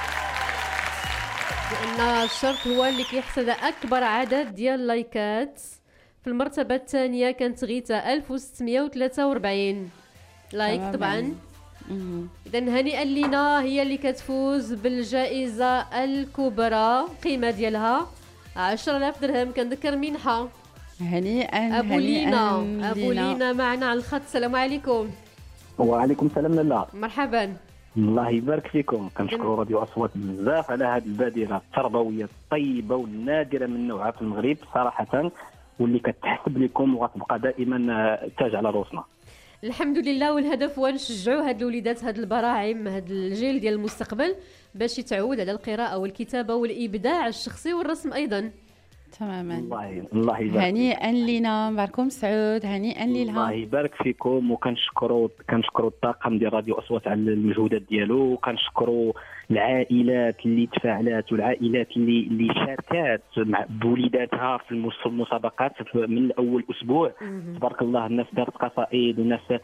S3: لأن الشرط هو اللي كيحصد أكبر عدد ديال اللايكات. في المرتبة الثانية كانت غيتا 1643 لايك طبعا. إذا هنيئا لينا، هي اللي كتفوز بالجائزة الكبرى قيمة ديالها 10,000 درهم. كنذكر منحة.
S4: هنيئا
S3: أبو لينا معنا على الخط. السلام عليكم.
S14: وعليكم السلام لاله.
S3: مرحبا.
S14: الله يبارك فيكم. كنشكروا راديو اصوات بزاف على هذه البادره التربويه الطيبه والنادره من نوعها في المغرب صراحه، واللي كتحسب لكم وغتبقى دائما تاج على راسنا.
S3: الحمد لله. والهدف هو نشجعوا هاد الوليدات، هاد البراعم، هاد الجيل ديال المستقبل باش يتعود على القراءه والكتابه والابداع الشخصي والرسم ايضا.
S4: تماما.
S14: الله يبارك.
S4: هنيئا لينا، مباركم سعود. هنيئا ليها.
S14: الله يبارك فيكم. وكنشكروا الطاقم ديال راديو اصوات على المجهودات ديالو، وكنشكروا العائلات اللي تفاعلات والعائلات اللي شاركات بوليداتها في المسابقات من اول اسبوع. تبارك الله، الناس دارت قصائد والناس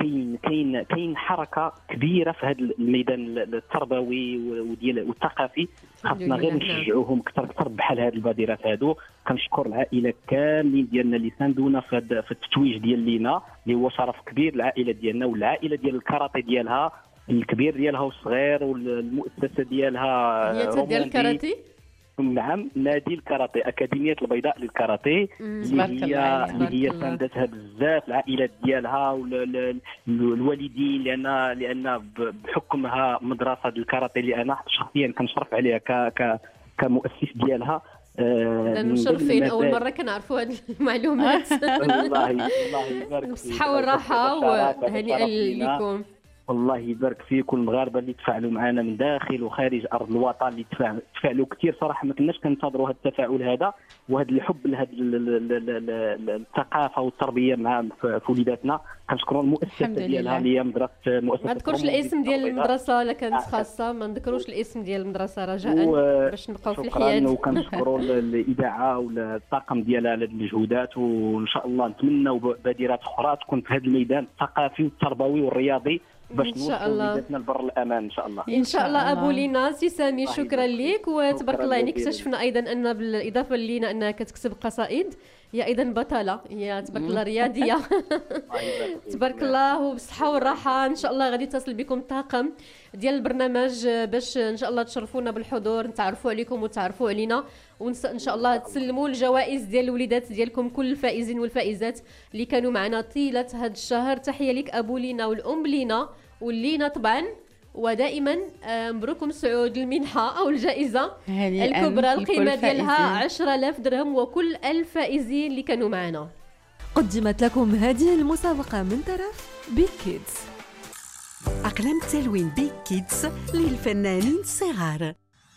S14: كاين حركه كبيره في هذا الميدان التربوي وديال والثقافي. خاصنا غير نشجعوهم اكثر بحال هذه البادرات هادو. كنشكر العائله كاملين ديالنا اللي ساندونا في التتويج ديال لينا اللي هو شرف كبير العائله ديالنا والعائله ديال الكاراتي ديالها الكبير ديالها والصغير والمؤسسه ديالها
S3: هي ديال الكاراتي.
S14: نعم، نادي الكاراتي، اكاديميه البيضاء للكاراتي اللي هي ساندتها بزاف العائلات ديالها والوالدين، لان بحكمها مدرسه الكاراتي اللي انا شخصيا كنشرف عليها كمؤسس ديالها.
S3: مشرفين اول مره كنعرفوا هذه المعلومات.
S14: الله يبارك فيك،
S3: بالصحه والراحه وهنيئا لكم.
S14: الله يبارك فيك. والمغاربه اللي تفاعلوا معنا من داخل وخارج ارض الوطن اللي تفاعلوا كثير صراحه، ما كناش كنتظروا هذا التفاعل هذا وهذا الحب لهذه الثقافه والتربيه مع في وليداتنا. كنشكروا المؤسسه ديالها اللي هي مؤسسه.
S3: ما نذكرش الاسم ديال المدرسه الا كانت خاصه، ما نذكروش الاسم ديال المدرسه رجاء باش نبقاو في الحياه.
S14: وكنشكروا الاذاعه والطاقم ديالها على المجهودات، وان شاء الله نتمنوا بادرات اخرى تكون في هذا الميدان الثقافي والتربوي والرياضي باش نوصلوا وليداتنا لبر الامان ان شاء الله.
S3: ان شاء الله. ابو لينا سي سامي شكرا لك وتبارك الله. يعني اكتشفنا ايضا ان بالاضافه لينا انها كتكتب قصائد، هي ايضا بطله، هي تبارك الله رياضيه. تبارك الله وبالصحه والراحه. ان شاء الله غادي يتصل بكم الطاقم ديال البرنامج باش ان شاء الله تشرفونا بالحضور، نتعرفوا عليكم وتعرفوا علينا، وان شاء الله تسلموا الجوائز ديال الوليدات ديالكم كل الفائزين والفائزات اللي كانوا معنا طيله هذا الشهر. تحيه لك ابو لينا والام لينا واللينا طبعا، ودائما مبروك مسعود المنحه او الجائزه الكبرى القيمه ديالها 10,000 درهم وكل الفائزين اللي كانوا معنا.
S1: قدمت لكم هذه المسابقه من طرف بيك كيدز.
S2: أقلام تلوين بيك كيدز للفنانين الصغار.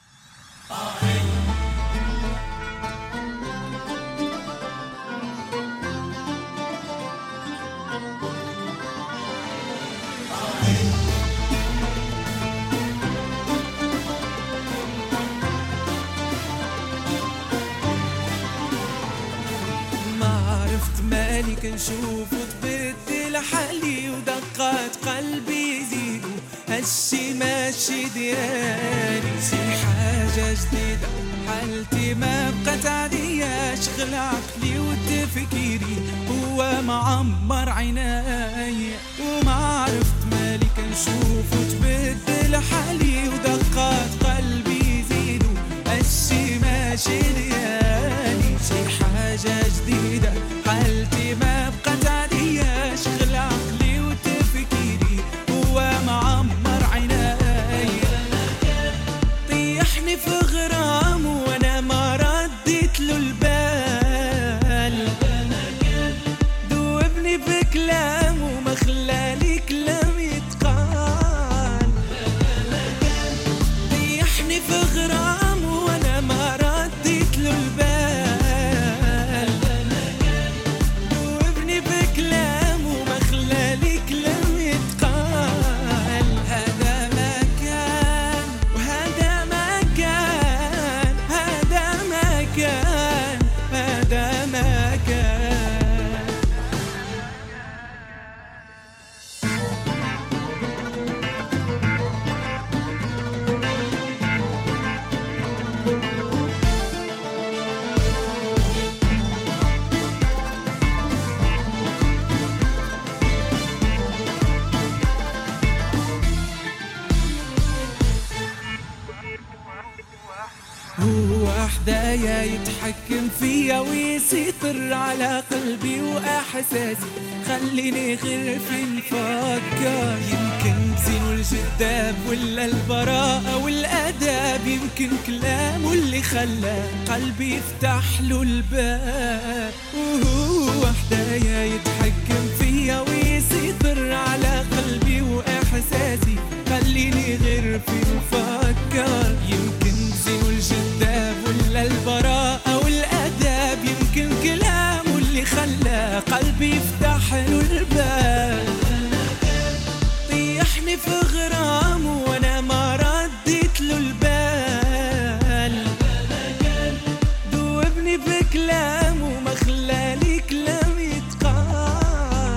S15: مالي كنشوف وتبدل حالي ودقات قلبي يزيدوا هالشي ماشي ديالي. شي حاجة جديدة حالتي ما بقات عادية، شغل عقلي وتفكيري هو معمر عيناي. وما عرفت مالي كنشوف وتبدل حالي ودقات قلبي يزيدوا هالشي ماشي ديالي. شي حاجة جديدة حالتي ما بقات عادية، شغل عقلي وتفكيري هو معمر عيناي. طيحني في غرام وانا ما رديت له البال، دوبني بكلام وما خلالي كلام يتقال. طيحني في غرام وانا ما رديت له البال، وحدايا يتحكم فيا ويسيطر على قلبي وأحساسي، خليني غير في نفكر. يمكن زين الجذاب ولا البراءة والأداب، يمكن كلامه اللي خلى قلبي يفتح له الباب. وهو وحدايا يتحكم فيا ويسيطر على قلبي وأحساسي، خليني غير في نفكر. يمكن زين الجذاب ولا البراءة والأداب، يمكن كلامه اللي خلى قلبي يفتح له الباب. طيحني في غرام وانا ما رديت له البال، دوبني بكلام وما خلالي كلام يتقال.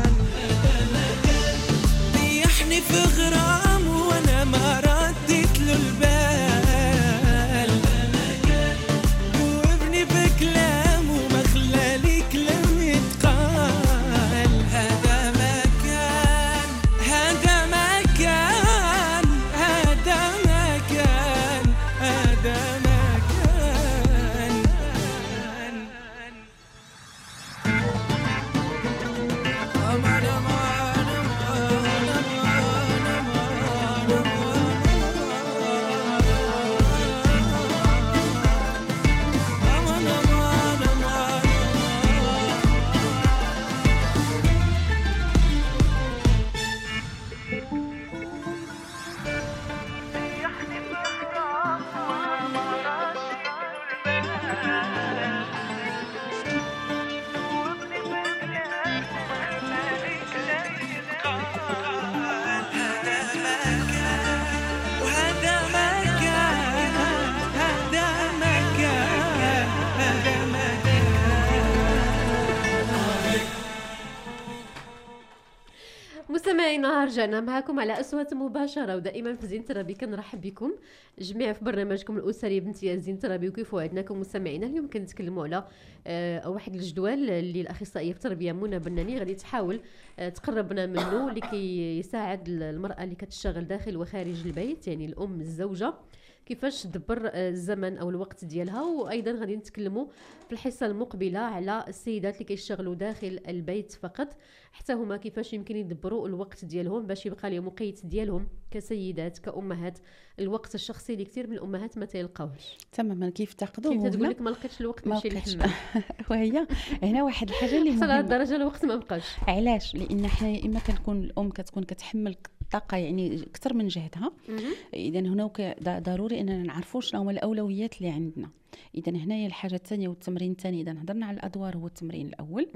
S3: مستمعينا رجعنا معكم على أصوات مباشرة ودائما في زين ترابي. كنرحب بكم جميع في برنامجكم الأسري بامتياز زين ترابي. وكيف وعدناكم مستمعينا اليوم كنتكلموا على واحد الجدول اللي الأخصائية في التربية منى بناني غادي تحاول تقربنا منه لكي يساعد المرأة اللي كتشتغل داخل وخارج البيت، يعني الأم الزوجة، كيفاش تدبر الزمن او الوقت ديالها. وايضا غادي نتكلموا في الحصه المقبله على السيدات اللي كيشتغلوا داخل البيت فقط، حتى هما كيفاش يمكن يدبروا الوقت ديالهم باش يبقى لهم وقيت ديالهم كسيدات كامهات، الوقت الشخصي اللي كثير من الامهات ما تيلقاوش
S4: تماما. كيف تاخذوه؟
S3: كيف تقول لك ما لقيتش الوقت نمشي للحمام
S4: وهي هنا واحد الحاجه اللي
S3: حتى
S4: مهمه.
S3: الدرجه الوقت ما بقاش.
S4: علاش؟ لان حنا يا اما كنكون الام كتكون كتحمل الطاقه يعني اكثر من جهدها. اذا هناك ضروري اننا نعرفوا شنو هما الاولويات اللي عندنا. اذا هنايا الحاجه الثانيه والتمرين الثاني، اذا هضرنا على الادوار هو التمرين الاول.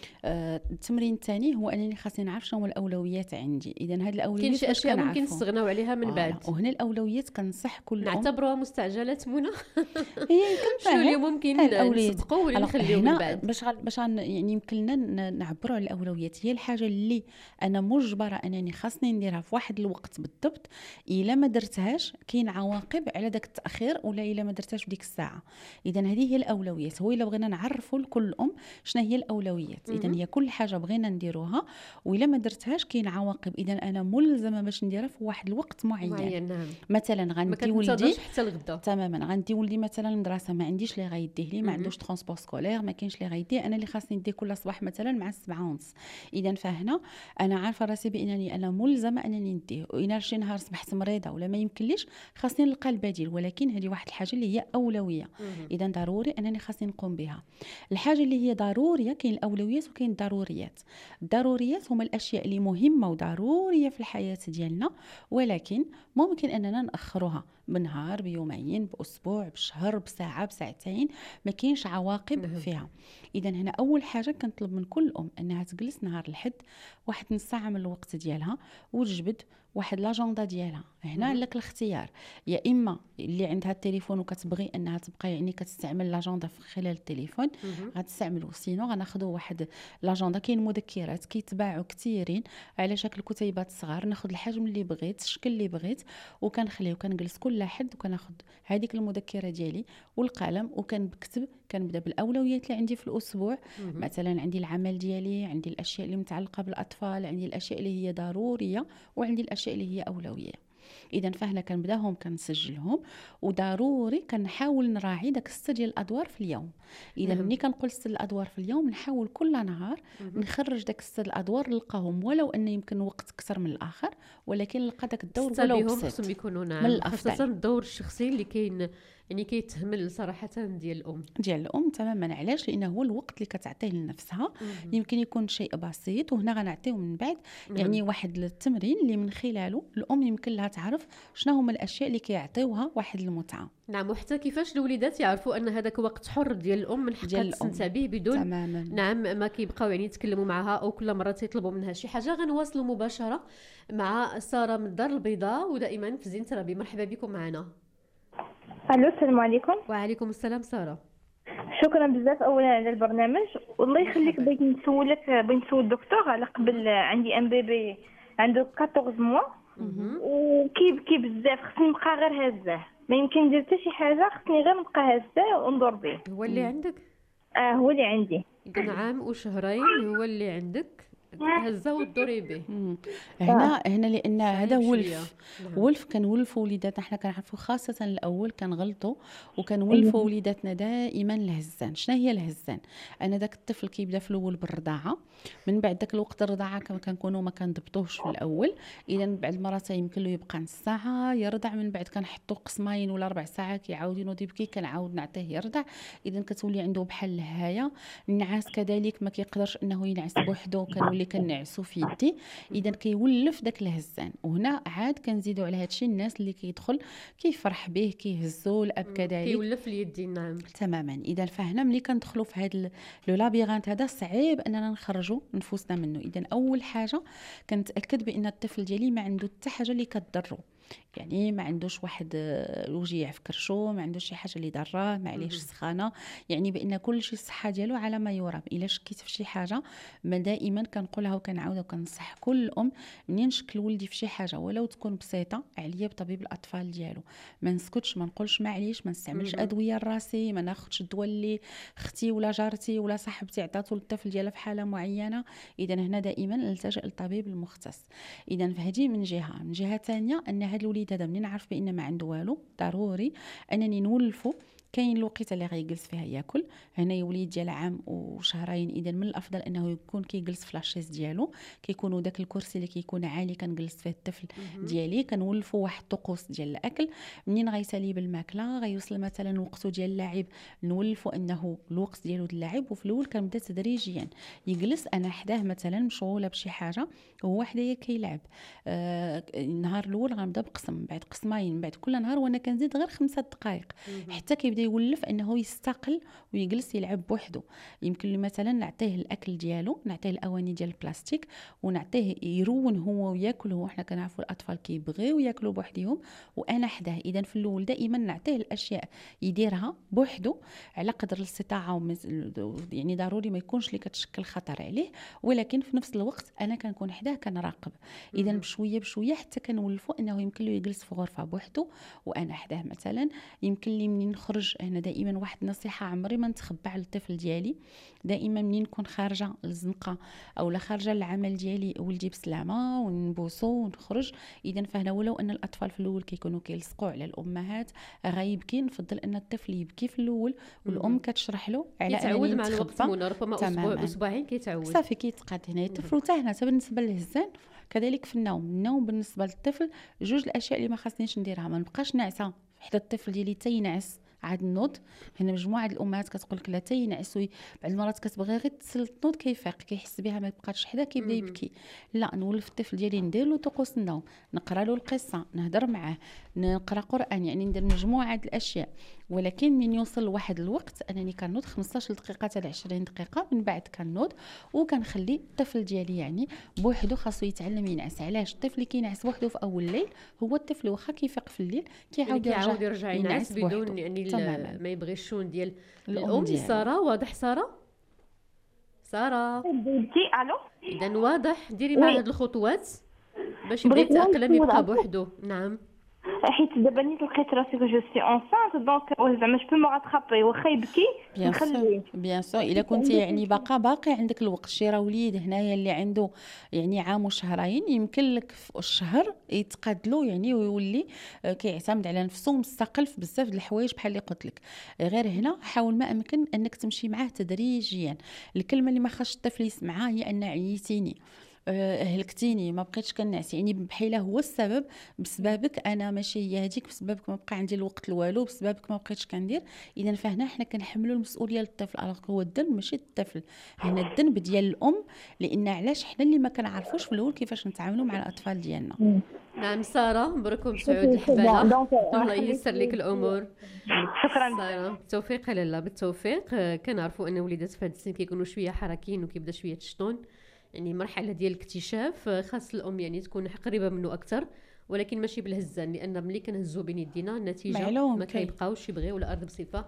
S4: التمرين الثاني هو انني خاصني نعرف شنو هما الاولويات عندي. اذا هذه الاولويات
S3: كاين شي اشياء ممكن نستغناو عليها من بعد،
S4: وهنا الاولويات كنصح كل
S3: نعتبروها مستعجلات منى.
S4: هي يمكن
S3: شنو اللي ممكن نصدقوا ولا نخليو من بعد
S4: باش يعني يمكن لنا نعبروا على الاولويات. هي الحاجه اللي انا مجبره انني خاصني نديرها في واحد الوقت بالضبط، الا ما درتهاش كاين عواقب على داك التاخير، ولا الا ما درتهاش في ديك الساعه. اذا هذه هي الاولويات. هو الا بغينا نعرفوا لكل ام شنو هي الاولويات، اذا هي كل حاجه بغينا نديروها والا ما درتهاش كاين عواقب، اذا انا ملزمه باش نديرها في واحد الوقت معين.
S3: نعم.
S4: مثلا غندي ولدي
S3: حتى الغدا
S4: تماما، غندي ولدي مثلا المدرسه، ما عنديش اللي غيديه لي، ما عندوش ترونسبور سكولير، ما كاينش اللي غيديه، انا اللي خاصني نديه كل صباح مثلا مع 7:30. اذا فهنا انا عارفه راسي بانني انا ملزمه انني نديه، وإلا شي نهار صبحت مريضه ولا ما يمكنليش خاصني نلقى البديل، ولكن هذه واحد الحاجه اللي هي اولويه. اذا ضروري انني خاصني نقوم بها. الحاجه اللي هي ضروريه، كاين الاولويات وكاين الضروريات. الضروريات هما الاشياء اللي مهمه وضروريه في الحياه ديالنا، ولكن ممكن اننا ناخروها بنهار، بيومين، باسبوع، بشهر، بساعه، بساعتين، ما كاينش عواقب فيها. اذا هنا اول حاجه كنطلب من كل ام انها تجلس نهار الحد واحد نص ساعه من الوقت ديالها وتجبد واحد لاجندا ديالها. هنا لك الاختيار، يا اما اللي عندها التليفون وكتبغي انها تبقى يعني كتستعمل لاجندا في خلال التليفون غتستعملو، سينو غناخذوا واحد لاجندا. كاين مذكرات كيتباعوا كثيرين على شكل كتيبات صغار، ناخذ الحجم اللي بغيت، الشكل اللي بغيت، وكنخليو كنجلس كل حد وكناخذ هذيك المذكره ديالي والقلم وكنكتب. كنبدا بالاولويات اللي عندي في الاسبوع. مثلا عندي العمل ديالي، عندي الاشياء اللي متعلقه بالاطفال، عندي الاشياء اللي هي ضروريه، وعندي الاشياء اللي هي اولويه. اذا فهنا كنبداهم كنسجلهم، وضروري كنحاول نراعي داك 6 ديال الادوار في اليوم. اذا ملي كنقول 6 الادوار في اليوم نحاول كل نهار نخرج داك 6 الادوار نلقاهم، ولو ان يمكن وقت اكثر من الاخر، ولكن نلقى داك الدور ولو بسيط.
S3: خصهم يكونوا نعم، خاصه الدور الشخصي اللي كاين يعني كيتهمل صراحه ديال الام
S4: تماما. علاش؟ لانه هو الوقت اللي كتعطيه لنفسها. يمكن يكون شيء بسيط، وهنا غنعطيو من بعد يعني واحد التمرين اللي من خلاله الام يمكن لها تعرف شنو هما الاشياء اللي كيعطيوها واحد المتعه.
S3: نعم، وحتى كيفاش الوليدات يعرفوا ان هذاك وقت حر ديال الام من حقها تستمتع به بدون
S4: تماماً.
S3: نعم ما كيبقاو يعني يتكلموا معها او كل مره تيطلبوا منها شي حاجه. غنواصلوا مباشره مع ساره من الدار البيضاء ودائما في زين ترابي. مرحبا بكم معنا.
S16: الو السلام عليكم.
S3: وعليكم السلام ساره،
S16: شكرا بزاف اولا على البرنامج. والله يخليك بغيت نسول الدكتور على قبل. عندي ان بيبي عنده 14 موا وكيبكي بزاف، خصني نبقى غير هزاه، ما يمكن ندير حتى شي حاجه، خصني غير نبقى هزاه وندور به.
S3: هو اللي عندك؟
S16: هو اللي عندي.
S3: يمكن عام وشهرين هو اللي عندك هزه ودوري به.
S4: هنا لان هذا ولف كنولفوا وليداتنا. حنا كنعرفوا خاصه الاول كنغلطوا وكنولفوا وليداتنا دائما الهزان. شنو هي الهزان؟ انا داك الطفل كيبدا في الاول بالرضاعه، من بعد داك الوقت الرضاعه كنكونوا ما كنضبطوش في الاول. اذا بعد المرات يمكن له يبقى نص ساعه يرضع، من بعد كنحطوا قسمين ولا 4 ساعات كيعاود ينوض يبكي، كنعاود نعطيه يرضع. اذا كتولي عنده بحال الهايه. النعاس كذلك ما كيقدرش انه ينعس بوحده، كنولي كنعسو في يدي. اذا كيولف داك الهزان. وهنا عاد كنزيدوا على هادشي الناس اللي كيدخل كيفرح به كيهزو، الاب كذلك
S3: كيولف اليدين. نعم
S4: تماما. اذا فهنا ملي كندخلوا في هذا لو لابيرانت هذا صعيب اننا نخرجوا نفوسنا منه. اذا اول حاجه كنتاكد بان الطفل ديالي ما عنده حتى حاجه اللي كتضرو. يعني ما عندوش واحد وجيع في كرشو، ما عندوش شي حاجه اللي ضراه، ما عليهش سخانه، يعني بان كل شيء الصحه ديالو على ما يرام. الا شكيت في شي حاجه ما دائما كنقولها وكنعاودها وكنصح كل ام منين نشكل ولدي في شي حاجه ولو تكون بسيطه عليا بطبيب الاطفال ديالو. ما نسكتش، ما نقولش معليش، ما نستعملش ادويه لراسي، ما ناخذش الدواء اللي اختي ولا جارتي ولا صاحبتي عطاتو للطفل ديالها في حاله معينه. اذا هنا دائما نلتجئ للطبيب المختص. اذا فهذه من جهه. من جهه ثانيه ان هذا الوليد هذا منين نعرف بان ما عنده والو ضروري انني نولفو. كاين الوقيته اللي غيجلس فيها ياكل، هنا يوليد ديال عام وشهرين، اذا من الافضل انه يكون كيجلس في لاشيز ديالو، كيكونوا داك الكرسي اللي كيكون عالي كنجلس فيه الطفل ديالي، كنولفوا واحد الطقوس ديال الاكل. منين غيسالي بالماكله غيوصل مثلا وقته ديال اللعب، نولفوا انه الوقت ديالو ديال اللعب. وفي الاول كنبدا تدريجيا يجلس انا حداه مثلا مشغوله بشي حاجه وهو حدايا كيلعب. النهار الاول غنبدا بقسم، بعد قسمين، بعد كل نهار وانا كنزيد غير 5 دقائق حتى كيبدا يولف انه يستقل ويجلس يلعب بوحده. يمكن لي مثلا نعطيه الاكل ديالو، نعطيه الاواني ديال البلاستيك ونعطيه يرون هو وياكل. هو حنا كنعرفوا الاطفال كيبغيو ياكلوا بوحدهم وانا حداه. اذا في الاول دائما نعطيه الاشياء يديرها بوحده على قدر الاستطاعه، يعني ضروري ما يكونش اللي كتشكل خطر عليه، ولكن في نفس الوقت انا كنكون حداه كنراقب. اذا بشويه بشويه حتى كنولفوا انه يمكن له يجلس في غرفه بوحده وانا حداه مثلا. يمكن لي منين نخرج، هنا دائما واحد النصيحه عمري ما نتخبى على الطفل ديالي، دائما منين نكون خارجه للزنقه او لا خارجه للعمل ديالي ولدي بسلامه ونبوسو ونخرج. اذا فهنا ولو ان الاطفال في الاول كيكونوا كيلصقوا على الامهات غيبكي، نفضل ان الطفل يبكي في الاول والام كتشرح له على
S3: يتعود مع الوقت. ربما اسبوع اسبوعين كيتعود
S4: صافي كيتقاد. هنا الطفل حتى هنا بالنسبه للهزان كذلك في النوم بالنسبه للطفل جوج الاشياء اللي ما خاصنيش نديرها. ما نبقاش ناعسه حتى الطفل ديالي تينعس عاد النوض. هنا مجموعه الامهات كتقول لك لا تينعس، بعض المرات كتبغي غير تسل تنوض كيفيق كيحس بها ما بقاتش حدا كيبدا يبكي. لا، نولف الطفل ديالي ندير له طقوس النوم، نقرا له القصه، نهضر معاه، نقرا قران، يعني ندير مجموعه الاشياء. ولكن من يوصل لواحد الوقت انني كنوض 15 دقيقه حتى 20 دقيقه من بعد كنوض وكنخلي الطفل ديالي يعني بوحدو خاصو يتعلم ينعس. علاش الطفل اللي كينعس بوحدو في اول الليل هو الطفل واخا كيفيق في الليل كيعاود
S3: يرجع ينعس بدون يعني ما يبغي الشون ديال الام. ساره واضح؟ ساره
S16: الو.
S3: اذا واضح ديري مع هاد الخطوات باش يبدا يتاقلم يبقى بوحدو. نعم،
S16: حيت دابا نيت لقيت راسي جو سي انسانت دونك زعما جو مو راترابي واخا يبكي نخليه.
S4: بيان سور الا كنتي يعني باقي عندك الوقت. شي راه وليد هنايا اللي عنده يعني عام وشهرين يمكن لك في الشهر يتقاد له يعني ويولي كيعتمد على نفسه مستقل في بزاف د الحوايج بحال اللي قلت لك. غير هنا حاول ما امكن انك تمشي معاه تدريجيا. الكلمه اللي ما خاصش الطفل يسمعها هي ان عييتيني، هلكتيني، ما بقيتش كنعس، يعني بحيله هو السبب بسببك انا، ماشي هي هذيك بسببك ما بقى عندي الوقت لوالو، بسببك ما بقيتش كندير. اذا فهنا حنا كنحملوا المسؤوليه للطفل. هو الذنب ماشي الطفل، هنا الذنب ديال الام. لان علاش حنا اللي ما كنعرفوش في الاول كيفاش نتعاملوا مع الاطفال ديالنا.
S3: نعم ساره، مبروك مسعود الحباله، الله ييسر لك الامور.
S16: شكرا
S3: ساره، بالتوفيق. لا بالتوفيق. كنعرفوا ان وليدات في هذا السن كيكونوا شويه حركيين وكيبدا شويه تشطون، يعني مرحله ديال الاكتشاف. خاص الام يعني تكون قريبه منه اكثر، ولكن ماشي بالهزان، لان ملي كنهزو بين يدينا النتيجه ما كيبقاوش يبغيو الارض بصفه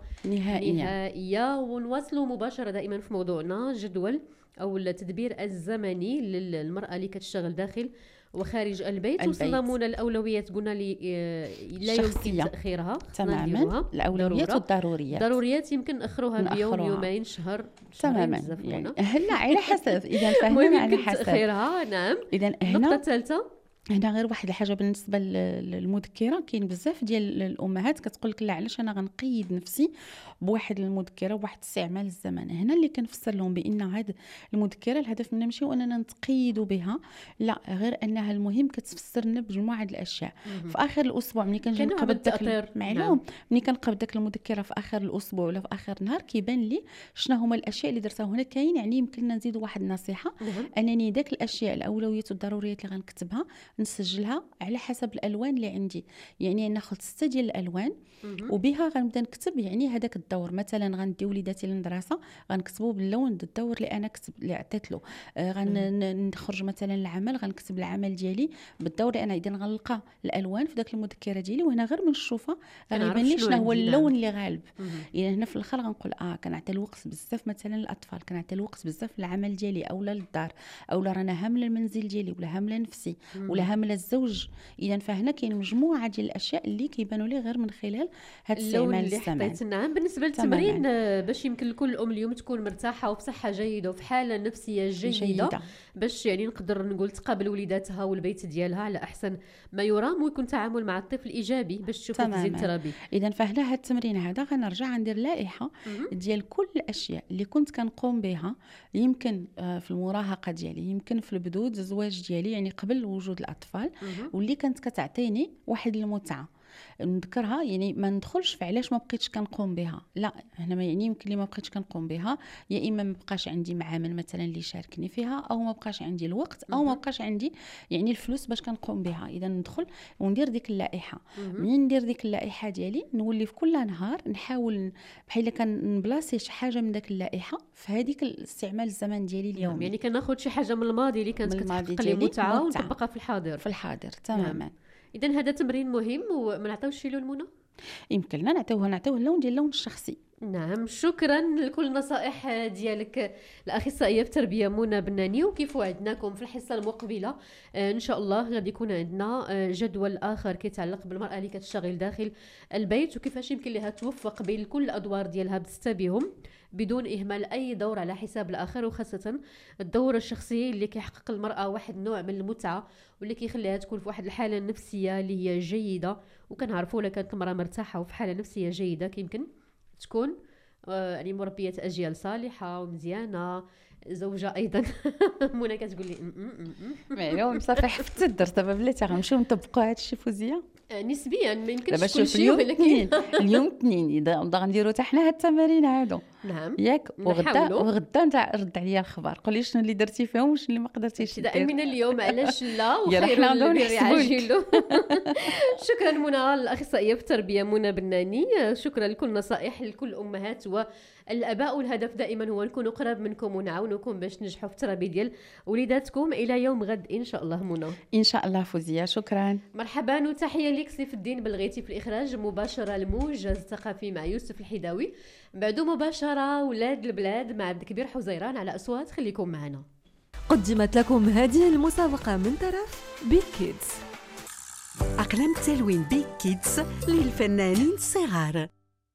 S3: نهائيه. ونواصلوا مباشره دائما في موضوعنا، جدول او التدبير الزمني للمراه اللي كتشتغل داخل وخارج البيت. وصلنا من الاولويات قلنا لي لا يمكن تاخيرها
S4: تماما. الاولويات والضروريات،
S3: ضروريات يمكن ناخروها بيوم يومين شهر
S4: تماما يعني هلا على حسب. اذا فهمنا على حسب
S3: تاخيرها. نعم.
S4: اذا
S3: النقطه الثالثه
S4: هنا غير واحد الحاجه بالنسبه للمذكره. كاين بزاف ديال الامهات كتقول لك لا علاش انا غنقيد نفسي بواحد المذكره بواحد استعمال الزمن. هنا اللي كنفسر لهم بان هذه المذكره الهدف منها ماشي اننا نتقيدوا بها، لا، غير انها المهم كتفسر لنا بمجموعه الاشياء. في اخر الاسبوع ملي كنجي نقبض داك معلوم، ملي كنقبض داك المذكره في اخر الاسبوع ولا في اخر نهار كيبان لي شنو هما الاشياء اللي درتها. هنا كاين يعني يمكن لنا نزيدوا واحد النصيحه، انني داك الاشياء الاولويات والضروريات اللي غنكتبها نسجلها على حسب الالوان اللي عندي. يعني ناخذ 6 ديال الالوان وبها غنبدا نكتب يعني هذاك الدور. مثلا غندي وليداتي للمدرسه غنكتبوا باللون الدور اللي انا اللي عطيت له. غنخرج مثلا العمل غنكتب العمل ديالي بالدور اللي انا. اذا غنلقى الالوان في داك المذكره ديالي وهنا غير من الشوفه غيبان لي شنو هو اللون اللي غالب. اذا هنا في الاخر غنقول كنعطي الوقت بزاف مثلا للاطفال، كنعطي الوقت بزاف للعمل ديالي اولا للدار، اولا رانا هامله المنزل ديالي ولا هامله نفسي ولا هامله الزوج. اذا فهنا كاين مجموعه ديال الاشياء اللي كيبانوا لي غير من خلال هذا استعمال الزمان.
S3: نعم. بالنسبه للتمرين باش يمكن لكل ام اليوم تكون مرتاحه وبصحه جيده وفي حاله نفسيه جيده باش يعني نقدر نقول تقابل وليداتها والبيت ديالها على احسن ما يرام ويكون تعامل مع الطفل ايجابي باش تشوفوا تزيد ترابي.
S4: اذا فهنا هذا التمرين هذا غنرجع ندير لائحه ديال كل الاشياء اللي كنت كنقوم بها يمكن في المراهقه ديالي، يمكن في البدود الزواج ديالي يعني قبل وجود الاطفال، واللي كانت كتعطيني واحد المتعه نذكرها. يعني ما ندخلش في علاش ما بقيتش كنقوم بها، لا هنا ما يعني يمكن لي ما بقيتش كنقوم بها يا اما ما بقاش عندي معامل مثلا اللي يشاركني فيها، او ما بقاش عندي الوقت، او ما بقاش عندي يعني الفلوس باش كنقوم بها. اذا ندخل وندير ديك اللائحه. منين ندير ديك اللائحه ديالي نولي في كل نهار نحاول بحال كنبلاصي شي حاجه من داك اللائحه في هذيك الاستعمال الزمان ديالي اليومي.
S3: يعني كناخذ شي حاجه من الماضي اللي كانت كتحقق لي متعه ونطبقها في الحاضر.
S4: في الحاضر تماما.
S3: اذا هذا تمرين مهم وما نعطيوش شي لون منه.
S4: يمكننا نعطيوه اللون ديال اللون الشخصي.
S3: نعم. شكرا لكل النصائح ديالك الاخصائيه في التربيه منى بناني. وكيف وعدناكم في الحصه المقبله ان شاء الله غادي يكون عندنا جدول اخر كيتعلق بالمراه اللي كتشتغل داخل البيت وكيفاش يمكن لها توفق بين كل الادوار ديالها بتستبيهم بدون اهمال اي دور على حساب الاخر، وخاصه الدور الشخصي اللي كيحقق المراه واحد النوع من المتعه واللي كيخليها تكون في واحد الحاله النفسيه اللي هي جيده. وكنعرفوا الا كانت المراه مرتاحه وفي حاله نفسيه جيده يمكن تكون يعني مربيه اجيال صالحه ومزيانه، زوجه ايضا. منى كتقول لي
S4: معلوم صافي حفظت الدرس دابا بلاتي غنمشيو نطبقوا هذا الشيء فوزيه
S3: نسبيا. ما يمكنش
S4: كل شيء ولكن اليوم اثنين اذا غنديروا حتى حنا هاد التمارين هادو
S3: نعم
S4: ياك وغدا رد عليا الخبر قولي شنو اللي درتي فيهم وشنو اللي ما قدرتيش
S3: دير. من اليوم علاش لا وخير اللي عاجل. شكرا منى الاخصائيه في التربيه منى بناني. شكرا لكل نصائح لكل امهات والاباء. والهدف دائما هو نكونوا قراب منكم ونعاونكم باش ننجحوا في التربيه ديال وليداتكم. الى يوم غد ان شاء الله منى.
S4: ان شاء الله فوزيه. شكرا.
S3: مرحبا وتحيه لك سيف الدين بلغيتي في الاخراج. مباشره الموجز الثقافي مع يوسف الحداوي، بعده مباشره ولاد البلاد مع عبد الكبير حزيران على اصوات. خليكم معنا.
S1: قدمت لكم هذه المسابقه من طرف بيك كيدز.
S2: أقلام التلوين بيك كيدز للفنانين الصغار.